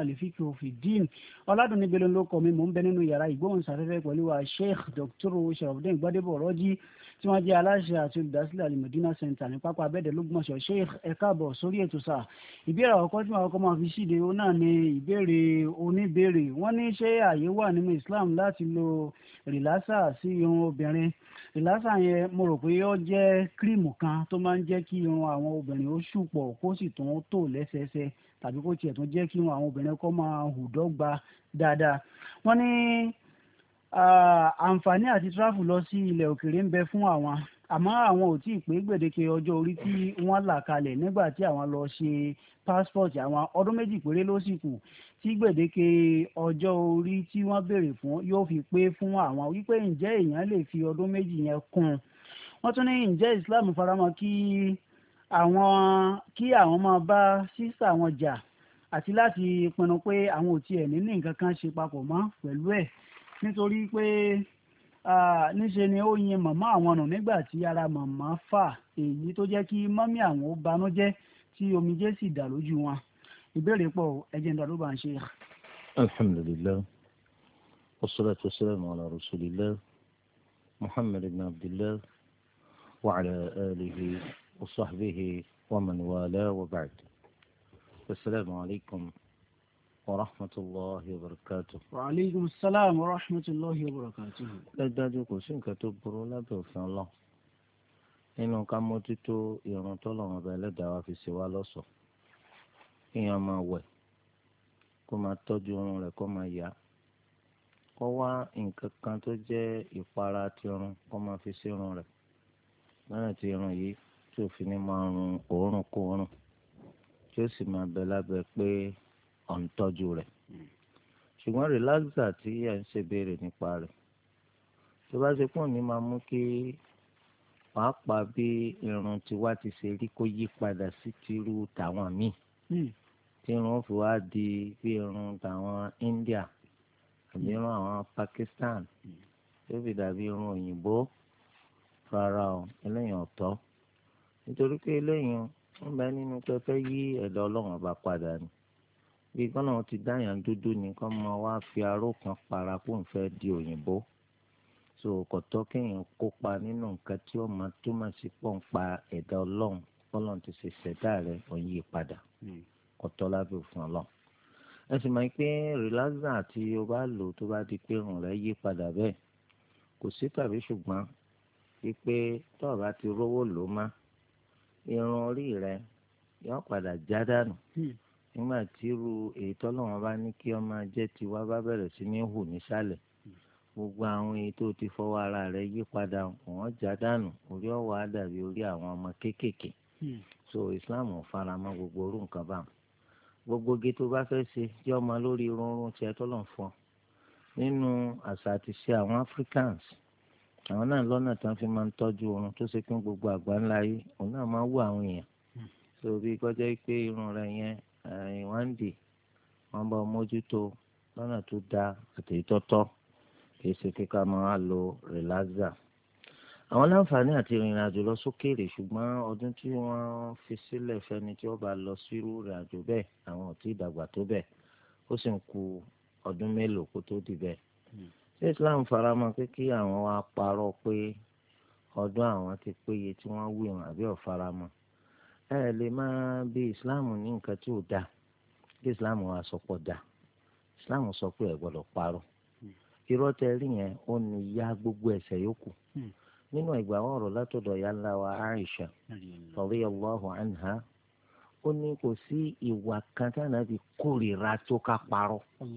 al-fiqh fi din ọ̀làdùnní bello ló kọ́ mi mò ń bẹ nínú yàrá ìgbóhùnsáfẹ́fẹ́ pẹ̀lú wa Sheikh Dr. Sharafdeen Gbadebo Rọ́jí tí wọ́n jẹ́ aláṣẹ àti olùdásílẹ̀ Al-Madina Center ní pápá abẹ́ẹ̀dẹ̀ lọ́gbọ̀nsọ̀. Sheikh ẹ káàbọ̀ sórí ètò sáà. ìbéèrè àkọ́kọ́ tí màá kọ́ máa fi ṣíde ó náà ni ìbéèrè oníbéèrè. wọ́n ní ṣé àyè wà nínú Islam láti lo rìlásà sí irun obìnrin? rìlásà yẹn mo rò pé ó jẹ́ kírìmù kan tó máa ń jẹ́ kí irun àwọn obìnrin ó ṣùpọ̀ kó sì tún tò lẹ́sẹẹsẹ tàbí kó tiẹ̀ tún jẹ́ kí irun àwọn obìnrin kó máa hù dọ́gba dáadáa. wọ́n ní àǹfààní àti tráfù lọ sí ilẹ̀ òkèèrè ń bẹ fún àwọn, àmọ́ àwọn ò tí ì pé gbèdéke ọjọ́ orí tí wọ́n là kalẹ̀ nígbà tí àwọn lọ ṣe passport àwọn ọdún méjì péré ló sì kù tí gbèdéke ọjọ́ orí tí wọ́n béèrè fún yóò fi pé fún àwọn wípé ǹjẹ́ èèyàn lè fi ọdún méjì yẹn kún un. wọ́n tún ní ǹjẹ́ Islam faramọ́ kí àwọn máa bá sísà wọn jà àti láti pinnu pé àwọn ò tiẹ̀ ní nǹkan kan ṣe papọ̀ mọ́ pẹ̀lú ẹ̀ nítorí pé níṣe ni ó yin màmá àwọn nù nígbà tí ara màmá fà èyí tó jẹ́ kí mọ́mí àwọn ó banújẹ́ tí omijé sì dà lójú wọn. ìbéèrè pọ̀ ẹ̀jẹ̀ ń darú bá ń ṣe. alhamdulillah wassalatu wassalamu ala rasulillah muhammad ibn abdillah wa ala alihi wa sahbihi wa man wala wa ba'd. assalamu alaikum ورحمة الله وبركاته. وعليكم السلام ورحمة الله وبركاته. dájú kò sí nǹkan tó burú lábẹ́ òfin Ọlọ́run nínú ká mójútó ìrun tọ́lọ́run ọba ẹlẹ́dàá wa fi ṣe wá lọ́ṣọ̀ọ́ kéèyàn máa wẹ̀ kó máa tọ́jú irun rẹ̀ kó máa yá kó wá nǹkan kan tó jẹ́ ìpara ti irun kó máa fi sí irun rẹ̀ lọ́nà tí irun yìí tí òfin ní máa rùn òórùn kó òórùn tí ó sì máa bẹ lábẹ́ pé ọ̀ǹtọ́jú rẹ̀. ṣùgbọ́n rìláxà tí ẹ̀ ń ṣe béèrè nípa rẹ̀ tó bá ṣe pọ̀ ní máa mú kí pàápàá bí irun tiwa ti ṣe rí kó yí padà sí tìrú tàwọn míì tí irun fi wá di bí irun tàwọn India àbí irun àwọn Pakistan tó fi dàbí irun òyìnbó rárá o eléyìí ọ̀tọ̀ nítorí pé eléyìí ń bẹ nínú pẹpẹ yí ẹ̀dá Ọlọ́run ọba padà ni bí gbọ́dọ̀ wọn ti dáyàn dúdú ni kọ́ mọ wá fi aró kan para kó n fẹ́ di òyìnbó so kọ̀tọ́ kéèyàn kópa nínú nǹkan tí ó máa túmọ̀ sí pọ̀npa ẹ̀dá Ọlọ́run Ọlọ́run ti ṣe ṣẹ̀dá rẹ̀ òun yí padà kọ̀tọ́ lábẹ́ òfin Ọlọ́run. ẹ sì máa ń pé relaxer tí o bá lò tó bá di pé irun rẹ̀ yí padà bẹ́ẹ̀ kò sí tàbí ṣùgbọ́n wípé tó o bá ti rówó lò má irun orí rẹ̀ yóò padà já dànù nígbà tí irú èyí tọ́lọ́wọ́n bá ní kí ọmọ jẹ́ tiwa bá bẹ̀rẹ̀ sí ní hù nísàlẹ̀ gbogbo àwọn èyí tó ti fọwọ́ ara rẹ̀ yí padà wọ́n já dànù orí ọ̀wọ́ á dàbí orí àwọn ọmọ kéékèèké so Islam ò fara mọ́ gbogbo orú nǹkan báwọn gbogbo ge tó bá fẹ́ ṣe jẹ́ ọmọ lórí irun tiẹ̀ tọ́lọ̀ fún ọ nínú àṣà àti ṣe àwọn Africans àwọn náà lọ́nà tí wọ́n fi máa ń tọ́jú oorun tó ṣe pé gbogbo àgbáńlá yìí òun náà máa wú àwọn èèyàn so bí kọjá pé irun rẹ̀ yẹn wọ́n ń dì wọ́n bá mójútó lọ́nà tó dáa àti ìtọ́tọ́ kìí ṣe kíkà máa lo relaxer. àwọn láǹfààní àti ìrìn àjò lọ sókèèrè ṣùgbọ́n ọdún tí wọ́n fi sílẹ̀ fẹ́ni tí ó bá lọ sírú ìrìn àjò bẹ́ẹ̀ àwọn ò tí ì dàgbà tó bẹ́ẹ̀ ó sì ń ku ọdún mélòó kó tó di bẹ́ẹ̀. ṣé Islam faramọ́ pé kí àwọn wá parọ́ pé ọdún àwọn ti péye tí wọ́n wí wọn àbí ò faramọ́? ẹ lè máa bí Islam ní nǹkan tí ò dáa bí Islam wa sọ pọ̀ dáa Islam sọ pé ẹ gbọ́dọ̀ parọ́ irọ́ tẹ rí yẹn ó ní ya gbogbo ẹ̀ṣẹ̀ yòókù nínú ìgbà ọ̀rọ̀ látọ̀dọ̀ ya ńlá wa Aisha radiyallahu anha ó ní kò sí ìwà kan tí Ànábì kórìíra tó ká parọ́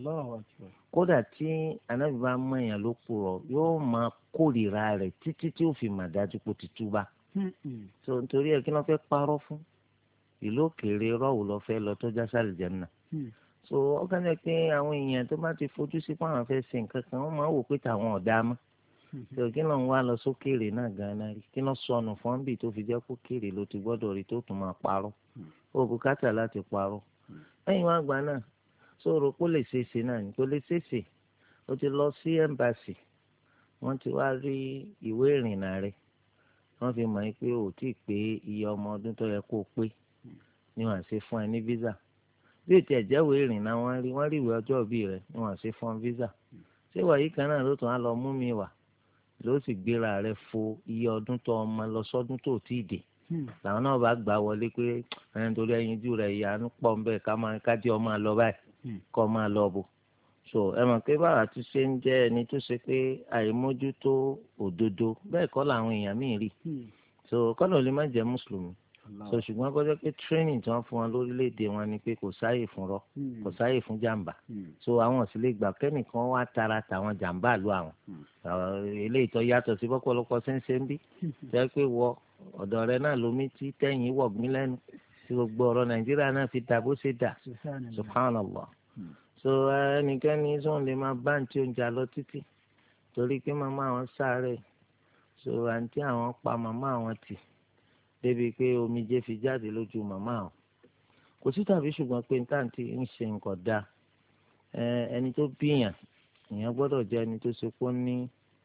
kódà tí Ànábì bá mọ̀ èèyàn ló purọ́ yóò máa kórìíra rẹ̀ títí tí ó fi mà dájú pé ó ti túbá so nítorí ẹ kí ló fẹ́ parọ́ fún ìlú òkèèrè rọ́ọ̀wù lọ fẹ́ lọ tó já sálì Jánnà so ọkàn jẹ́ pé àwọn èèyàn tó bá ti fojú sí pé àwọn fẹ́ ṣe nǹkan kan wọ́n máa wò pé tàwọn ọ̀dà mọ́ so kí ló ń wá lọ sókèèrè náà gan-an rí kí ló sọnù fún bí tó fi jẹ́ kókèèrè ló ti gbọ́dọ̀ rí tó tún máa parọ́ ó bùkátà láti parọ́ lẹ́yìn wá gbà náà sọ̀rọ̀ kó lè ṣeéṣe náà ní kó lè ṣeéṣe ó ti lọ sí ẹ́mbàsì wọ́n ti wá rí ìwé ìrìnnà rẹ̀ wọ́n fi mọ̀ pé ò tí ì pé iye ọmọ ọdún tó yẹ kó pé ni wọ́n ṣe fún ẹ ní visa bí ètò ẹ̀jẹ̀wò ìrìnnà wọ́n rí ìwé ọjọ́ ìbí rẹ̀ ni wọ́n ṣe fún visa ṣé wàyí kan náà ló tún á lọ mú mi wá ló sì gbéra rẹ̀ fo iye ọdún tó ọmọ lọ sọ́dún tó tí ì dé làwọn náà bá gbà wọlé pé ẹni torí ẹyinjú rẹ̀ ìyanu pọ̀ ń bẹ̀ kájí ọmọ lọ báyìí kọ́ máa lọ bò so ẹ mọ̀ pé báwa ti ṣe ń jẹ́ ẹni tó ṣe pé àìmójútó òdodo bẹ́ẹ̀ kọ́ làwọn èèyàn míì rí so kọ́nà lè má jẹ́ mùsùlùmí so ṣùgbọ́n kọ́jọ́ pé training tí wọ́n fún wọn lórílẹ̀‐èdè wọn ni pé kò sáàyè fún rọ kò sáàyè fún jàǹbá so àwọn sì lè gbà kẹ́nìkan wá tara tàwọn jàǹbá lu àwọn eléyìí tó yàtọ̀ sí pọ́pọ́lọpọ́ ṣẹ́ńṣẹ́ ń bí jẹ́ pé wọ ọ̀dọ̀ rẹ náà lomi tí tẹ̀yìn wọ̀gbìn lẹ́nu tí gbogbo ọ̀rọ̀ nàìjíríà náà fi dà bó ṣe dà subhanallah so ẹnikẹ́ni sọ̀n lè máa bá àǹtí oúnjẹ lọ títí torí pé màmá àwọn sáré so àǹtí àwọn pa màmá àwọn tì débi pé omijé fi jáde lójú màmá àwọn kò sí tàbí ṣùgbọ́n pé ntàǹtí ń ṣe nǹkan dáa ẹni tó bíyàn èèyàn gbọ́dọ̀ jẹ́ ẹni tó ṣe pé ó ní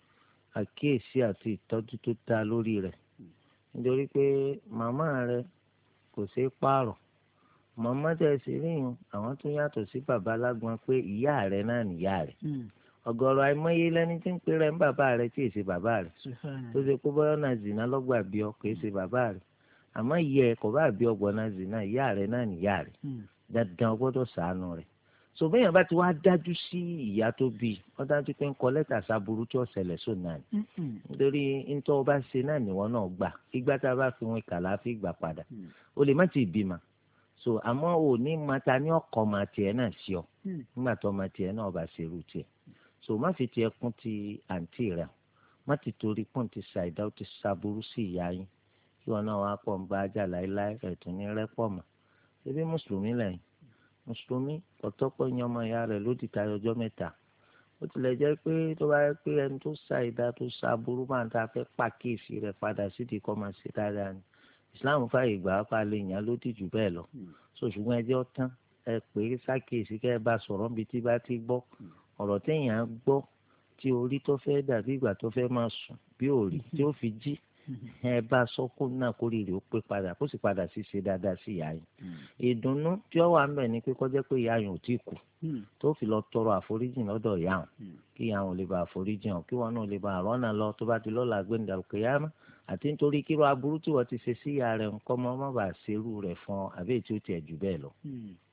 àkíyèsí àti ìtọ́jú tó dáa lórí rẹ̀ nítorí pé màmá rẹ̀ kò ṣeé pààrọ̀ màmá tẹ̀ sí ríyìn àwọn tó yàtọ̀ sí bàbá lágbọn pé ìyá rẹ̀ náà nìyá rẹ̀ ọ̀gọ̀rọ̀ àìmọye lẹni tí ń pè rẹ̀ ń bàbá rẹ̀ tí èsì bàbá rẹ̀ tó ṣe pé bọ́yọ̀ náà zìnà lọ́gbà bí ọ kò èsì bàbá rẹ̀ àmọ́ ìyá ẹ̀ kò bá bí ọgbọ̀n náà zìnà ìyá rẹ̀ náà nìyá rẹ̀ dandan gbọ́dọ̀ ṣàánú rẹ̀ so bẹ́yàn bá ti wá dájú sí ìyá tó bí wọ́n dájú pé ń kọ lẹ́tà sábúrú tí ó ṣẹlẹ̀ sóun náà ni nítorí ntọ́ ọba ṣe náà níwọ̀n náà gbà ìgbà tá a bá fi wọn kàlà fi gbà padà o lè má ti bímọ so àmọ́ ò ní mata ní ọkọ̀ ọmọ tiẹ̀ náà sí ọ nígbà tó ọmọ tiẹ̀ náà bá ṣerú tiẹ̀ so má fi tiẹ̀ kún ti àǹtí rẹ̀ má ti torí pọ́n ti ṣàìdá ó ti ṣàbúrú sí ìyá yín kí wọn náà wá pọ̀ ń bá ajá láéláé ẹ̀tún ní rẹ́pọ̀ mọ́ ṣébí mùsùlùmí lẹ́yìn mùsùlùmí ọ̀tọ́pọ̀ yan ọmọ ìyá rẹ̀ ló ti tayọ ọjọ́ mẹ́ta ó tilẹ̀ jẹ́ pé tó bá yẹ pé ẹni tó ṣàìdá tó ṣàbúrú máa ń ta fẹ́ pàkíyèsí rẹ̀ padà sídìí kọ́ máa ṣe dáadáa ni Islam fàyè gbà á pa lè yàn ló ti jù bẹ́ẹ̀ lọ so ṣùgbọ́n ẹjẹ́ ọ̀tán ẹ pé ṣàkíyèsí kẹ́ ẹ bá sọ̀rọ̀ níbi tí bá ti gbọ́ ọ̀rọ̀ téèyàn gbọ́ tí orí tó fẹ́ dàbí ìgbà tó fẹ́ máa sùn bí òrì tí ó fi jí ẹ bá sọ kó náà kó rírì ó pé padà kó sì padà sí ṣe dáadáa sí ìyá yín ìdùnnú tí ó wà ń bẹ̀ ni pé kọjá pé ìyá yín ò tí kú tó fi lọ tọrọ àforíjìn lọ́dọ̀ ìyá wọn kí ìyá wọn lè bá àforíjìn hàn kí wọn náà lè bá àrọ́nà lọ tó bá ti lọ́la gbẹ̀ndà kìyàmá àti nítorí kíró aburú tí wọ́n ti ṣe sí ìyá rẹ̀ nǹkan mọ́ má bàa ṣerú rẹ̀ fún ọ àbí èyí tí ó tiẹ̀ jù bẹ́ẹ̀ lọ.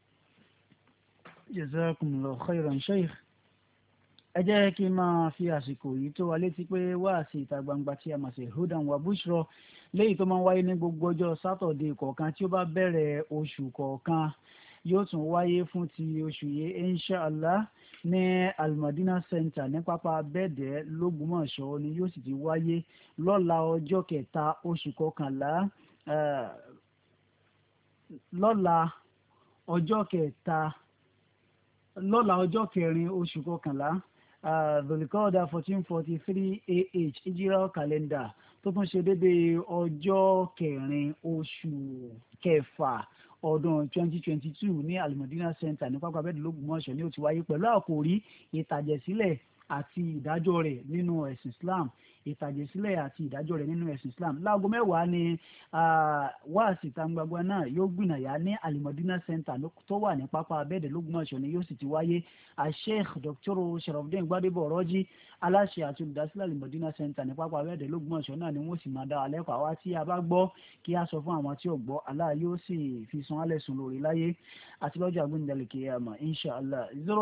Jazakumullahu khairan Sheikh. Ẹ jẹ́ kí n máa fi àsìkò yìí tó wa létí pé wáàsí ìta gbangba tí a máa ṣe hudan wa bushra léyìí tó máa ń wáyé ní gbogbo ọjọ́ sátọ̀dé kọ̀ọ̀kan tí ó bá bẹ̀rẹ̀ oṣù kọ̀ọ̀kan yóò tún wáyé fún ti oṣù yìí inshallah ní Al-Madina Center ní pápá bẹ́ẹ̀dẹ̀ lÓgbómọ̀ṣọ́ ni yóò sì ti wáyé lọ́la ọjọ́ kẹta oṣù kọkànlá lọ́la ọjọ́ kẹrin oṣù kọkànlá Dhul-Qa'dah 1443 AH Hijra calendar tó tún ṣe déédéé ọjọ́ kẹrin oṣù kẹfà ọdún 2022 ní Al-Madina Center ní pápá bẹ́ẹ̀dẹ̀ lÓgbómọ̀ṣọ́ ni ó ti wáyé pẹ̀lú àkòrí ìtàjẹ̀sílẹ̀ àti ìdájọ́ rẹ̀ nínú ẹ̀sìn Islam ìtàjẹ̀sílẹ̀ àti ìdájọ́ rẹ̀ nínú ẹ̀sìn Islam láago mẹ́wàá ni wáàsí ìtàgbàgbà náà yóò gbìnàyà ní Al-Madina Center tó wà ní pápá abẹ́ẹ̀dẹ̀ lÓgbómọ̀ṣọ́ ni yóò sì ti wáyé Sheikh Dr. Sharafdin Gbadebo Ọ̀rọ́jì aláṣẹ àti olùdásílẹ̀ Al-Madina Center ní pápá abẹ́ẹ̀dẹ̀ lÓgbómọ̀ṣọ́ náà ni wọ́n sì máa dá wa lẹ́kọ̀ọ́ àwa tí a bá gbọ́ kí a sọ fún àwọn tí ò gbọ́ Allah yóò sì fi san alẹ́ sùn lórí láyé àti lọ́jọ́ àgbéǹdàlẹ̀ kìyàmá inshallah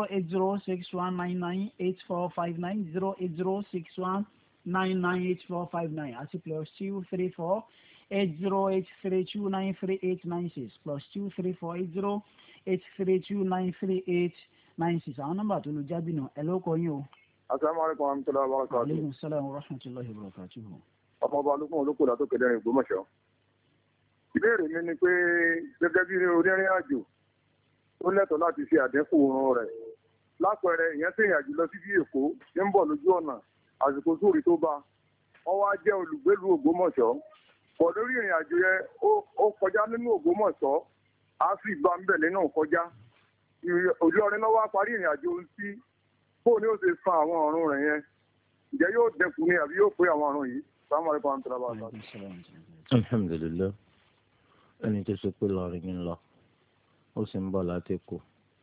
08061998459 08061998459 àti +234 8083293896 +234 8083293896 àwọn nọ́mbà tó lu jábì náà ẹ ló kọ yín o. asalaamualeykum wa rahmatulahi wa barakatuhu. aleykum salaam wa rahmatulahi wa barakatuhu. ọmọ ọba olókùn olókùn látó kéde ní Ògbómọ̀ṣọ́. ìbéèrè mi ni pé gẹ́gẹ́ bí onírìn àjò ó lẹ́tọ̀ọ́ láti ṣe àdínkù oorun rẹ̀ lápẹẹrẹ ìyẹn tí ìrìn àjò lọ sí bí Èkó ń bọ̀ lójú ọ̀nà àsìkò sóòrì tó bá wọn wá jẹ́ olùgbèlú Ògbómọ̀ṣọ́ pọ̀ lórí ìrìn àjò yẹn ó kọjá nínú Ògbómọ̀ṣọ́ á sì gba ń bẹ̀ nínú kọjá ojú ọrin náà wá parí ìrìn àjò sí bóun ni ó ṣe san àwọn ọ̀run rẹ̀ yẹn ǹjẹ́ yóò dẹkùn ni àbí yóò pé àwọn ọ̀run yìí sáwọn ẹ̀kọ́ àǹtí lábàá alhamdulilayi ẹni tó ṣe pé lọrin ń lọ ó sì ń bọ̀ láti Èkó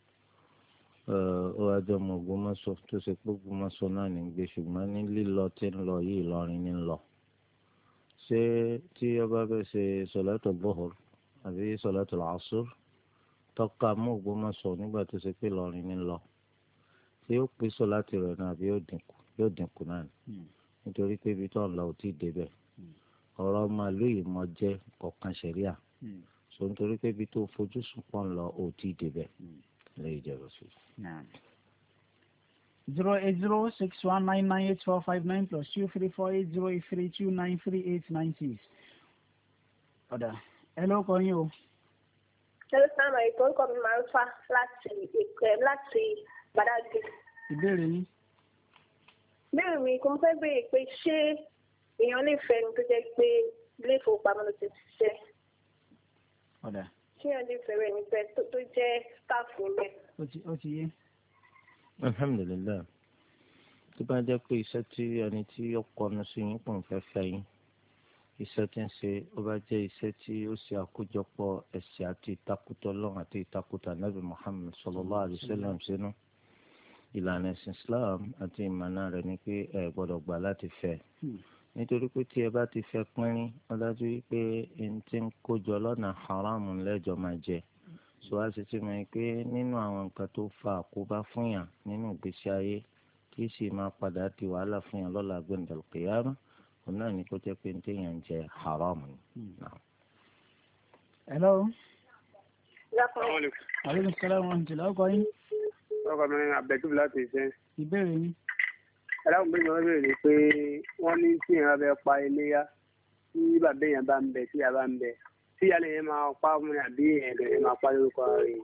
ó wá jọ ọmọ Ògbómọ̀ṣọ́ tó ṣe pé Ògbómọ̀ṣọ́ náà ní gbé ṣùgbọ́n ní lílọ tí ń lọ yìí Ìlọrin ní lọ ṣé tí ọba fẹ́ ṣe sọ̀látù Zuhur àbí sọ̀látù Asr tọ́ka mú Ògbómọ̀ṣọ́ nígbà tó ṣe pé Ìlọrin ní lọ ṣé ó pín sọ̀láàtì rẹ̀ náà àbí yóò dínkù náà nítorí pé ibi tó ń lọ ò tí ì débẹ̀ ọ̀rọ̀ màálù yìí mọ jẹ́ ọ̀kan ṣẹ̀ríà so nítorí pé ibi tó fojú sùn pọ̀ ń lọ ò tí ì débẹ̀ lẹ́yìn ìjẹ́bù sí. 08061998459 plus 2348083293896. ọ̀dà ẹ ló kọ yín o. Hello, Sam. Ìkọ́ kọ́ mi máa ń fa láti Badagry. Ìbéèrè yín. Bẹ́ẹ̀ mi kò fẹ́ béèrè pé ṣé èèyàn lè fẹ́ mi tó jẹ́ pé ilé ìfowópamọ́ ló ti ṣiṣẹ́. ọ̀dà. Ṣé èèyàn lè fẹ́ rẹ̀ níbẹ̀ tó jẹ́ staff níbẹ̀? Ó ti yé. Alhamdulillah. Tó bá jẹ́ pé iṣẹ́ tí ẹni tí ó kọnu sí yín pọ̀ ń fẹ́ fẹ́ yín iṣẹ́ tí ń ṣe ó bá jẹ́ iṣẹ́ tí ó ṣe àkójọpọ̀ ẹ̀sìn àti ìtakùtọ̀ Ọlọ́run àti ìtakùtọ̀ Ànábì Muhammad sallallahu alaihi wasallam sínú ìlànà ẹ̀sìn Islam àti ìmọ̀nà rẹ̀ ni pé ẹ gbọ́dọ̀ gbà láti fẹ́ nítorí pé tí ẹ bá ti fẹ́ pínrín ó dájú wípé ẹni tí ń kójọ lọ́nà haram lẹ́jọ́ máa jẹ so a sì ti mọ̀ pé nínú àwọn nǹkan tó fa àkóbá fún yàn nínú ìgbésí ayé kì í sì máa padà di wàhálà fún yàn lọ́la gbẹ̀ndẹ̀lùkìyàmá òun náà ní kó jẹ́ pé téèyàn ń jẹ haram ni. hello. Salaamaleykum. aleykum salaam wa rahmatulah ọkọ yín. ọkọ mi ní abẹ́túbù láti ṣe. ìbéèrè yín. ẹlẹ́wọ̀n bí wọ́n béèrè pé wọ́n ní tí èèyàn bẹ pa iléyà tí bàbá èèyàn bá ń bẹ tí ìyá bá ń bẹ tí ìyá lèyìn máa pa fún mi àbí èèyàn máa pa lórúkọ rẹ̀.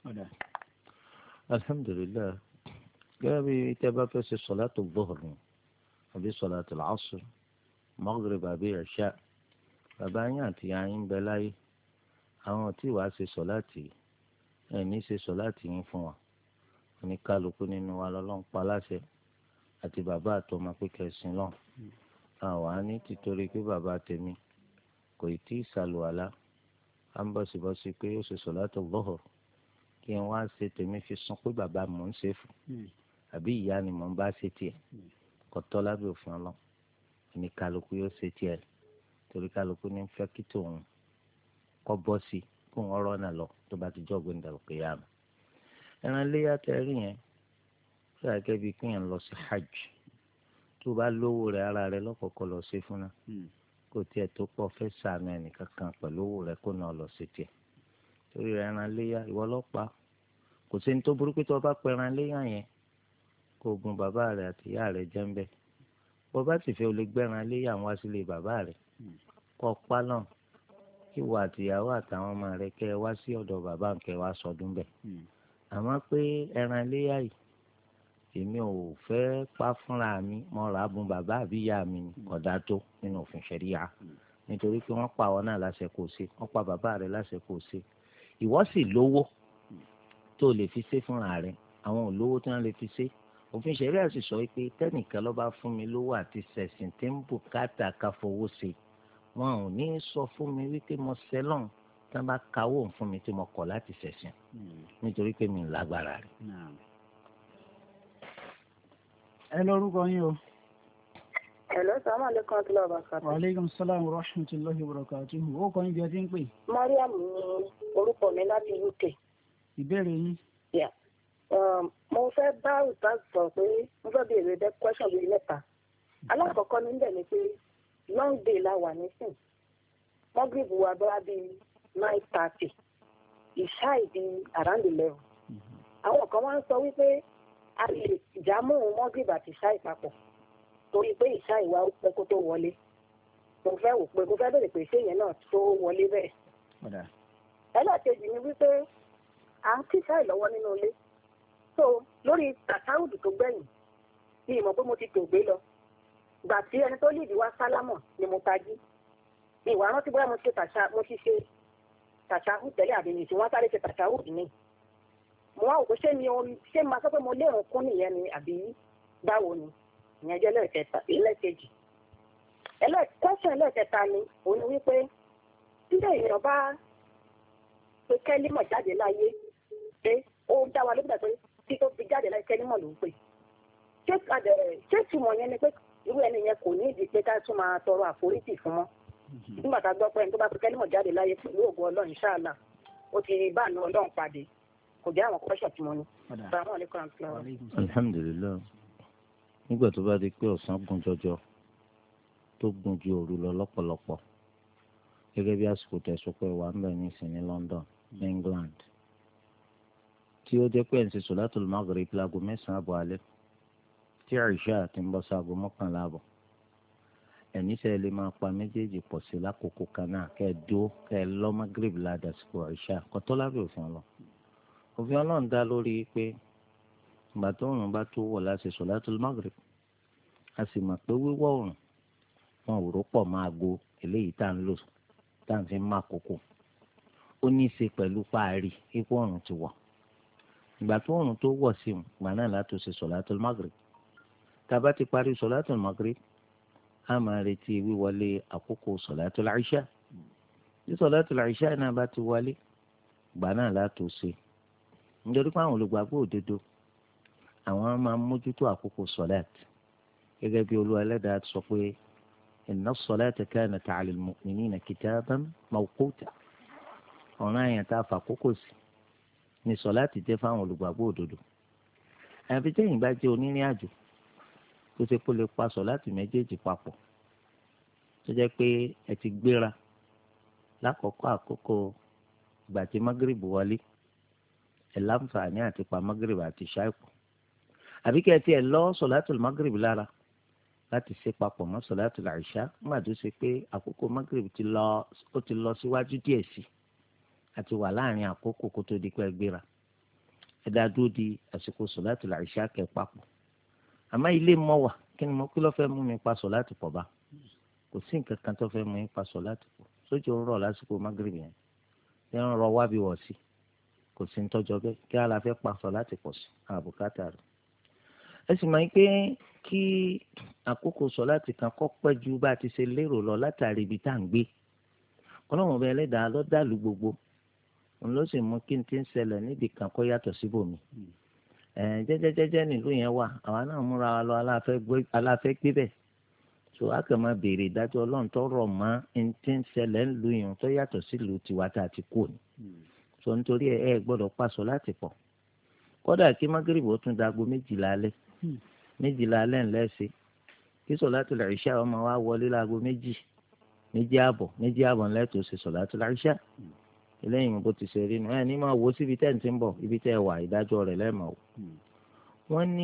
alhamdulilayi gẹ́gẹ́ bí tẹ́ bá fẹ́ ṣe sọ̀látù Zuhr àbí sọ̀látù Asr Maghrib àbí Isha bàbá yín àti ìyá yín ń bẹ láyé àwọn tí wàá ṣe sọ̀láàtì ẹ̀ ní ṣe sọ̀láàtì yín fún wa oníkálukú nínú wa lọ́lọ́run pa láṣẹ àti bàbá àtọmọ pé kẹsìn lọ́n àwa ní títorí pé bàbá tèmi kò tí ì ṣàlùwàlá à ń bọ̀sibọ́sí pé ó ṣe sọ̀látù Zuhr kí n wá ṣe tèmi fi sún pé bàbá mò ń ṣe fún àbí ìyá ni mò ń bá ṣe tiẹ̀ kọ́tọ́ lábẹ́ òfin ọlọ́run ní kálukú yóò ṣe tiẹ̀ torí kálukú ní fẹ́ kí tòun kọ́ bọ́ sí kó ń rọ́ náà lọ tó bá ti jọ́gbìn dàlùkì yá mi. ẹran iléyà tẹ́rí yẹn ó yà gẹ́gẹ́ bíi kéèyàn lọ sí hajj tó bá lówó rẹ̀ ara rẹ̀ lọ́kọ̀ọ̀kọ̀ lọ sí fún náà kò tiẹ̀ tó pọ̀ fẹ́ sànù ẹnìkan kan pẹ̀lú owó rẹ̀ kó náà lọ sí tiẹ̀ torí rẹ̀ ẹran iléyà ìwọ lọ́pàá kò sí ní tó burú pé tó bá pẹ́ ẹran iléyà yẹn kó gun bàbá rẹ̀ àti ìyá rẹ̀ jẹ́ ń bẹ́ẹ̀ bó bá sì fẹ́ o lè gbẹ́ran lé àwọn asílẹ̀ bàbá rẹ̀ kọ́ pa náà kí wà àtìyàwó àtàwọn ọmọ rẹ̀ kẹ́ ẹ wá sí ọ̀dọ̀ bàbá kẹ́ ẹ wá sọdún bẹ̀. àmọ́ pé ẹran léyà yìí èmi ò fẹ́ pa fúnra mi mo rà á bùn bàbá àbí ìyá mi kódà tó nínú òfin ṣẹ̀ríà nítorí pé wọ́n pa àwọn náà láṣẹ kó ṣe wọ́n pa bàbá rẹ̀ láṣẹ kó ṣe ìwọ sì lówó tó lè fi ṣe fúnra rẹ̀ àwọn ò lówó tí wọ́n lè fi ṣe òfin ṣẹ̀ríà sì sọ pé tẹ́nìkan ló bá fún mi lówó àti ṣẹ̀sìn tí ń bùkátà ká fowó ṣe wọn ò ní sọ fún mi wípé mo ṣẹlọ́n tí wọ́n bá kawó fún mi tí mo kọ̀ láti ṣẹ̀sìn nítorí pé mi ò lágbára rẹ̀. ẹ lórúkọ yín o. Hello, salaamaleykum àti lọ́wọ́ bàkàtà. wa aleykum salaam wa rahmatulahi wa barakatuhu ó kọ́ yín bí ẹ ti ń pè. Mariam ni orúkọ mi láti UK. ìbéèrè yín. Mo fẹ́ bá ìta sọ pé mo fẹ́ béèrè dẹ́ question bíi mẹ́ta. Alákọ̀ọ́kọ́ níbẹ̀ ni pé long day la wà nísìn. Mọ́gìrìbù wa bá bíi 9:30. Ìṣáì di around 11. Àwọn kan wá ń sọ wípé a lè jámọ́ mọ́gìrìbù àti ìṣáì papọ̀ torí pé ìṣáì wa ó pẹ́ kó tó wọlé. Mo fẹ́ béèrè pé ṣé ìyẹn náà tó wọlé bẹ́ẹ̀. Ẹlẹ́ẹ̀kejì ni wípé à ń kíṣáì lọ́wọ́ nínú ilé. So lórí tàṣáwùdù tó gbẹ̀yìn ni ìmọ̀ pé mo ti tò gbé lọ gbà tí ẹni tó lìdí wá sálámọ̀ ni mo tají ní ìwà rántí bóyá mo ti ṣe tàṣáwùdù tẹ́lẹ̀ àbí mi tí wọ́n sáré ṣe tàṣáwùdù ní mo wá òkú ṣé máa sọ pé mo lérun kún nìyẹn ni àbí báwo ni ìyẹn jẹ́ ẹlẹ́ẹ̀kejì question ẹlẹ́ẹ̀kẹta ni òun ni wípé tí èèyàn bá pe kẹ́límọ̀ jáde láyé pé ó dá wa lóbi pé tí tó fi jáde láì kẹ́límọ̀ ló ń pè ṣé ìtumọ̀ yẹn ni pé irú ẹni yẹn kò ní ìdí pé ká tún máa tọrọ àforíjì fún wọn nígbà tá a gbọ́ pé ẹni tó bá fi kẹ́límọ̀ jáde láyé pẹ̀lú ògùn ọlọ́run ṣáàlà ó ti bá àánú ọlọ́run pàdé kò jẹ́ àwọn kọ́ṣọ̀ tí mo ní. alhamdulilayi nígbà tó bá di pé ọ̀sán gùn jọjọ tó gùn ju òru lọ lọ́pọ̀lọpọ̀ gẹ́gẹ́ bí àsìkò tẹ̀sùn pé wà ń bẹ̀ ní ìsìn ní London ní England tí ó jẹ́ pé ẹ̀ ń ṣe solatul maghrib láago 9 àbọ̀ alẹ́ tí àìṣà ti ń bọ́ sáago 11 àbọ̀ ẹ̀ní sẹ́ lè máa pa méjèèjì pọ̀ sí lákòókò kan náà kẹ́ ẹ dúró kẹ́ ẹ lọ́ maghrib ládàsíkò àìṣà kọ́tọ́ lábẹ́ òfin ọlọ́ òfin ọlọ́run dá lórí pé ìgbà tó òrùn bá tó wọ̀ láti solatul maghrib a sì mọ̀ pé wíwọ̀ òrùn wọn ò rò pọ̀ máa go eléyìí tá à ń lò tá à ń fi máa kókò ó ní í ṣe pẹ̀lú páàrí ipò òrùn ti wọ̀ ìgbà tó òrùn tó wọ̀ sí ìgbà náà láti ṣe solatul maghrib tá a bá ti parí solatul maghrib a máa retí wíwọlé àkókò solatul isha tí solatul isha náà bá ti wọlé ìgbà náà láti ṣe nítorí pé àwọn olùgbàgbọ́ òdodo àwọn máa ń mójútó àkókò solat gẹ́gẹ́ bí Olúwa Ẹlẹ́dàá sọ pé inna as-salata kanat 'ala al-mu'minina kitaban mawquta ọ̀ràn àyàn tá a fà kókò sí ni sọ̀láàtì jẹ́ fáwọn olùgbàgbọ́ òdodo àbí tẹ́yìn bá jẹ́ onírìn àjò tó ṣe kó lè pa sọ̀láàtì méjèèjì papọ̀ tó jẹ́ pé ẹ ti gbéra lákòókò àkókò ìgbà tí magrib wọlé ẹ̀ láǹfààní àti pa magrib àti ṣáìpù àbí kẹ́ ẹ tiẹ̀ lọ sọ̀láàtì magrib lára láti ṣe papọ̀ mọ́ sọ̀láàtì àìṣá nígbà tó ṣe pé àkókò magrib ó ti lọ síwájú díẹ̀ sí àti wà láàrin àkókò kó tó di pé gbéra ẹ dá dúró di àsìkò sọ̀láàtì àìṣá kẹ́ papọ̀ àmọ́ ilé mọ́ wà kí ni mo kí ló fẹ́ mú mi pa sọ̀láàtì pọ̀ bá kò sí nǹkan kan tó fẹ́ mú mi pa sọ̀láàtì pọ̀ sójú ń rọ̀ lásìkò magrib yẹn ẹ ń rọ wá bí wọ̀ sí kò sí ń tọ́jọ́ bẹ́ẹ̀ kí á la fẹ́ pa sọ̀láàtì pọ̀ sí àbùkátà rẹ̀ ẹ sì máa ń pé kí àkókò sọ̀láàtì kan kọ́ pẹ́ ju bá a ti ṣe lérò lọ látàrí ibi tá à ń gbé ọlọ́run ọba Ẹlẹ́dàá ló dàlú gbogbo òun ló sì mú kí n ti ń ṣẹlẹ̀ níbi kan kó yàtọ̀ síbòmí jẹ́jẹ́jẹ́jẹ́ nílùú yẹn wà àwa náà múra wa lọ aláfẹ́ gbé bẹ̀ tó a kàn máa béèrè ìdájọ́ ọlọ́run tó rọ̀ mọ́ n ti ń ṣẹlẹ̀ nílùú yẹn tó yàtọ̀ sílùú tiwa tá a ti kú ni tó nítorí ẹ gbọ́dọ̀ pa sọ̀láàtì pọ̀ kódà kí mágírìbì ó tún dago 12 alẹ́ 12 alẹ́ ńlẹ́sẹ̀ kí sọ̀láàtì ìṣá ọmọ wa wọlé láago 2 àbọ̀ ńlẹ́tọ̀ ṣe sọ̀láàtì ìṣá eléyìí bó ti ṣe rí nu ẹ ní máa wo síbi tẹ́ ń ti ń bọ̀ ibi tẹ́ wà ìdájọ́ rẹ̀ lẹ́ẹ̀mọ̀ o. wọ́n ní